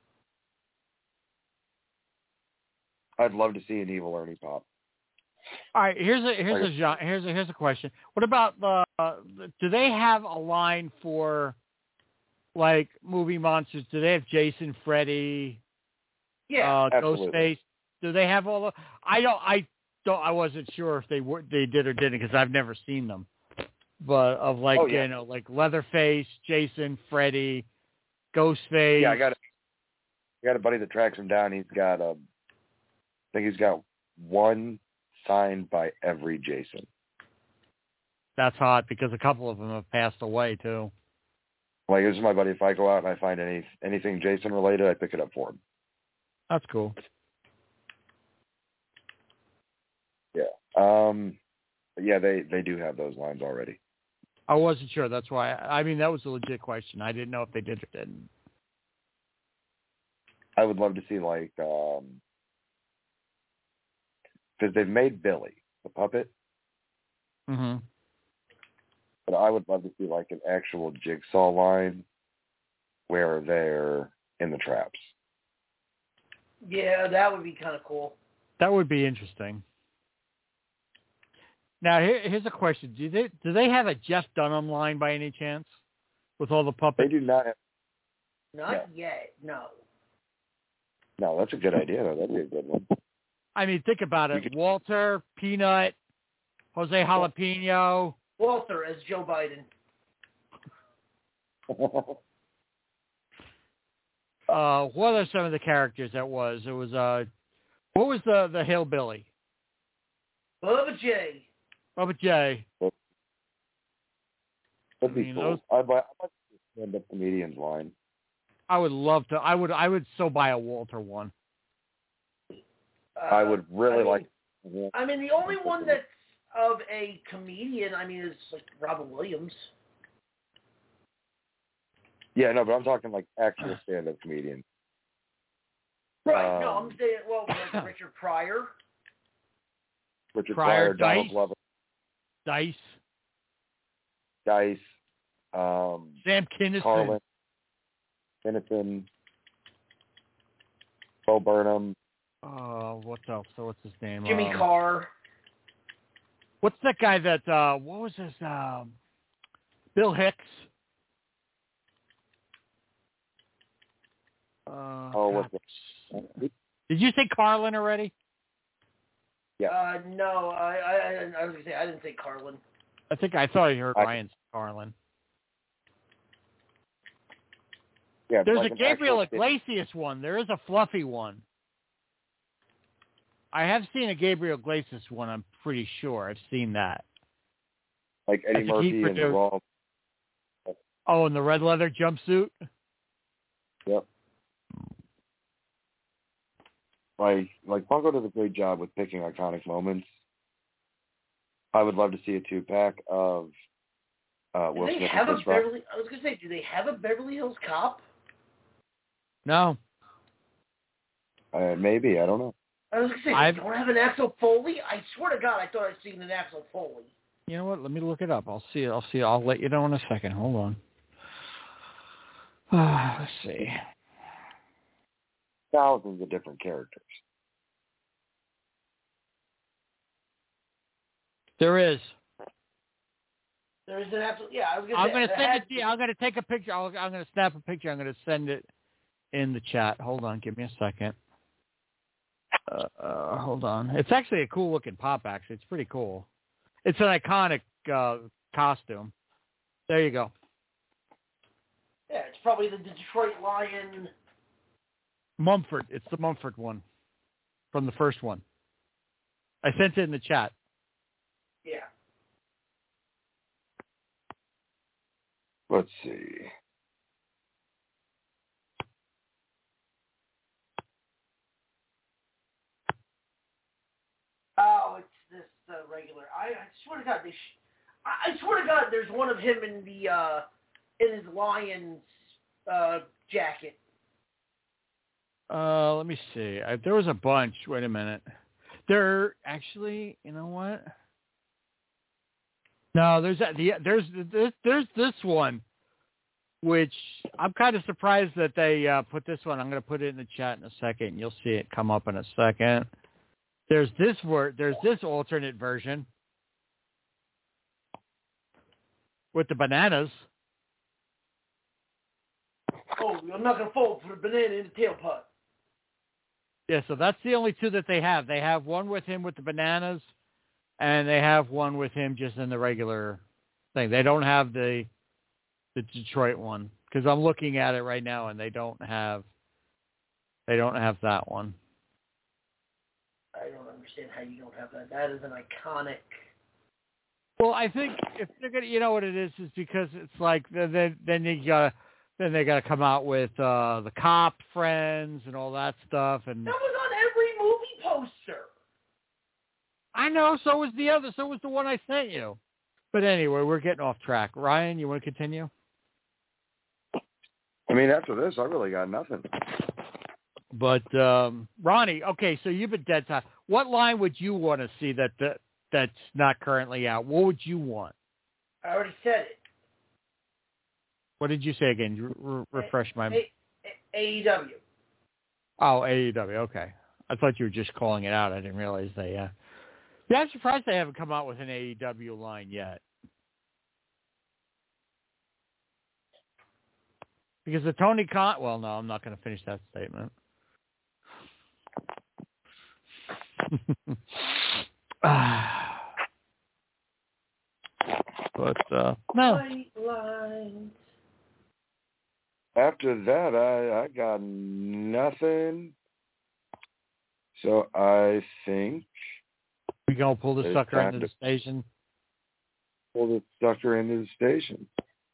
I'd love to see an evil Ernie pop. All right, here's a here's a gen- here's a here's a question. What about the? Uh, do they have a line for like movie monsters? Do they have Jason, Freddy, Yeah, uh, absolutely. Ghostface? Do they have all? The, I don't. I don't. I wasn't sure if they were they did or didn't because I've never seen them. But of like Oh, yeah. you know like Leatherface, Jason, Freddy, Ghostface. Yeah, I got a, I got a buddy that tracks him down. He's got a, I think he's got one signed by every Jason. That's hot because a couple of them have passed away too. Like, this is my buddy. If I go out and I find any anything Jason related, I pick it up for him. That's cool. Yeah. Um. Yeah, they they do have those lines already. I wasn't sure. That's why. I, I mean, that was a legit question. I didn't know if they did or didn't. I would love to see like, um, because they've made Billy the puppet, Mm-hmm. but I would love to see like an actual Jigsaw line where they're in the traps. yeah, that would be kind of cool. That would be interesting. Now, here, here's a question: Do they do they have a Jeff Dunham line by any chance with all the They puppets? do not have. Not No. yet, no. No, that's a good idea. Though. That'd be a good one. I mean, think about You it: could- Walter, Peanut, Jose Jalapeno. Walter as Joe Biden. Uh, what are some of the characters that was? It was uh, what was the the hillbilly? Bubba J. Bubba J. That'd be I mean, cool. those- I'd like I'd like to see a stand-up comedians line. I would love to. I would. I would still buy a Walter one. Uh, I would really I mean, like. I mean, the only one that's of a comedian, I mean, is like Robin Williams. Yeah, no, but I'm talking like actual stand-up comedian. Right. no, Um, I'm saying, well, like Richard Pryor. Richard Pryor, Pryor, Donald Dice. Glover, Dice, Dice, um, Sam Kinison. Carlin, Kinnison, Bo Burnham. Uh, what else? So what's his name? Jimmy um, Carr. What's that guy that? Uh, what was his? Um, Bill Hicks. Uh, Oh, God. what's the? Did you say Carlin already? Yeah. Uh, no, I, I, I, I was gonna say I didn't say Carlin. I think I thought I heard I- Ryan say Carlin. Yeah, but There's like a an Gabriel actual- Iglesias one. There is a fluffy one. I have seen a Gabriel Iglesias one. I'm pretty sure I've seen that. like I Eddie think he Murphy and the produced- Raw. Oh, in the red leather jumpsuit. Yep. Like, like Funko does a great job with picking iconic moments. I would love to see a two-pack of uh, Do Will they Smith have a and Chris Rock. Beverly? I was gonna say, do they have a Beverly Hills Cop? No. Uh, maybe, I don't know. I was gonna say, I've- they don't have an Axel Foley. I swear to God, I thought I'd seen an Axel Foley. You know what? Let me look it up. I'll see. I'll see. I'll let you know in a second. Hold on. Uh, let's see. Thousands of different characters. There is. There is an Axel. Yeah, I was gonna I'm say. going to there send had it to you. I'm going to take a picture. I'll, I'm going to snap a picture. I'm going to send it in the chat. Hold on. Give me a second. Uh, uh, hold on. It's actually a cool looking pop. Actually, it's pretty cool. It's an iconic uh, costume. There you go. Yeah, it's probably the Detroit Lion. Mumford. It's the Mumford one from the first one. I sent it in the chat. Yeah. Let's see. Oh, it's this uh, regular. I, I swear to God, they. Sh- I, I swear to God, there's one of him in the uh, in his Lions uh, jacket. Uh, let me see. I, there was a bunch. Wait a minute. There actually, you know what? No, there's a, the there's there's there's this one, which I'm kind of surprised that they uh, put this one. I'm going to put it in the chat in a second. You'll see it come up in a second. There's this word. There's this alternate version with the bananas. Oh, I'm not gonna fall for the banana in the tailpipe. Yeah, so that's the only two that they have. They have one with him with the bananas, and they have one with him just in the regular thing. They don't have the the Detroit one because I'm looking at it right now, and they don't have they don't have that one. I don't understand how you don't have that. That is an iconic. Well, I think if they're gonna, you know what it is, is because it's like then then you gotta then they gotta come out with uh, the cop friends and all that stuff, and that was on every movie poster. I know. So was the other. So was the one I sent you. But anyway, we're getting off track. Ryan, you want to continue? I mean, after this, I really got nothing. But um, Ronnie, okay, so you've been dead time. What line would you want to see that, that that's not currently out? What would you want? I already said it. What did you say again? Re- refresh my. A- A- AEW. Oh, A E W. Okay, I thought you were just calling it out. I didn't realize that. Yeah, yeah. I'm surprised they haven't come out with an A E W line yet. Because the Tony Khan. Well, no, I'm not going to finish that statement. But uh, no. After that, I I got nothing. So I think we gonna pull the sucker into the station. Pull the sucker into the station.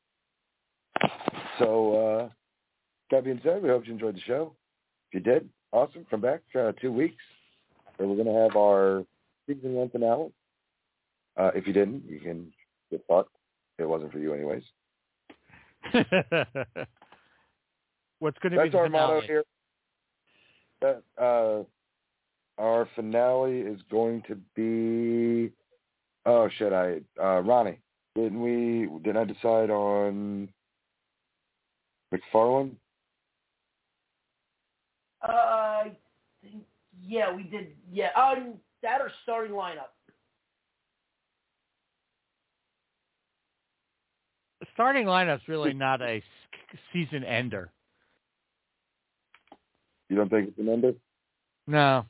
So uh, that being said, we hope you enjoyed the show. If you did, awesome. Come back uh, two weeks. So we're going to have our season one finale. Uh, if you didn't, you can get fucked. It wasn't for you anyways. What's going to That's be the our finale? motto here. That, uh, our finale is going to be... Oh, shit, I... Uh, Ronnie, didn't we... Didn't I decide on McFarlane? Uh, I think... Yeah, we did. Yeah, um, that or starting lineup. The starting lineup's really not a season ender. You don't think it's an ender? No.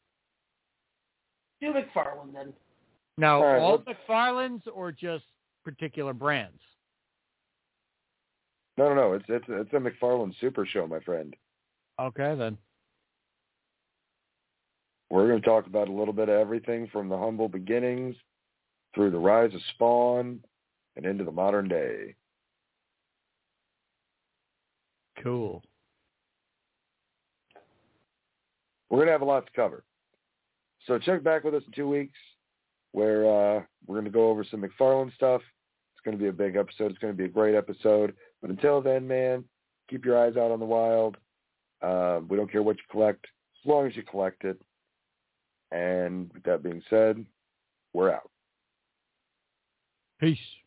Do McFarlane then. No, all, right, all let's... McFarlane's or just particular brands? No, no, no. It's it's it's a McFarlane Super Show, my friend. Okay, then. We're going to talk about a little bit of everything from the humble beginnings through the rise of Spawn and into the modern day. Cool. We're going to have a lot to cover. So check back with us in two weeks where uh, we're going to go over some McFarlane stuff. It's going to be a big episode. It's going to be a great episode. But until then, man, keep your eyes out on the wild. Uh, we don't care what you collect, as long as you collect it. And with that being said, we're out. Peace.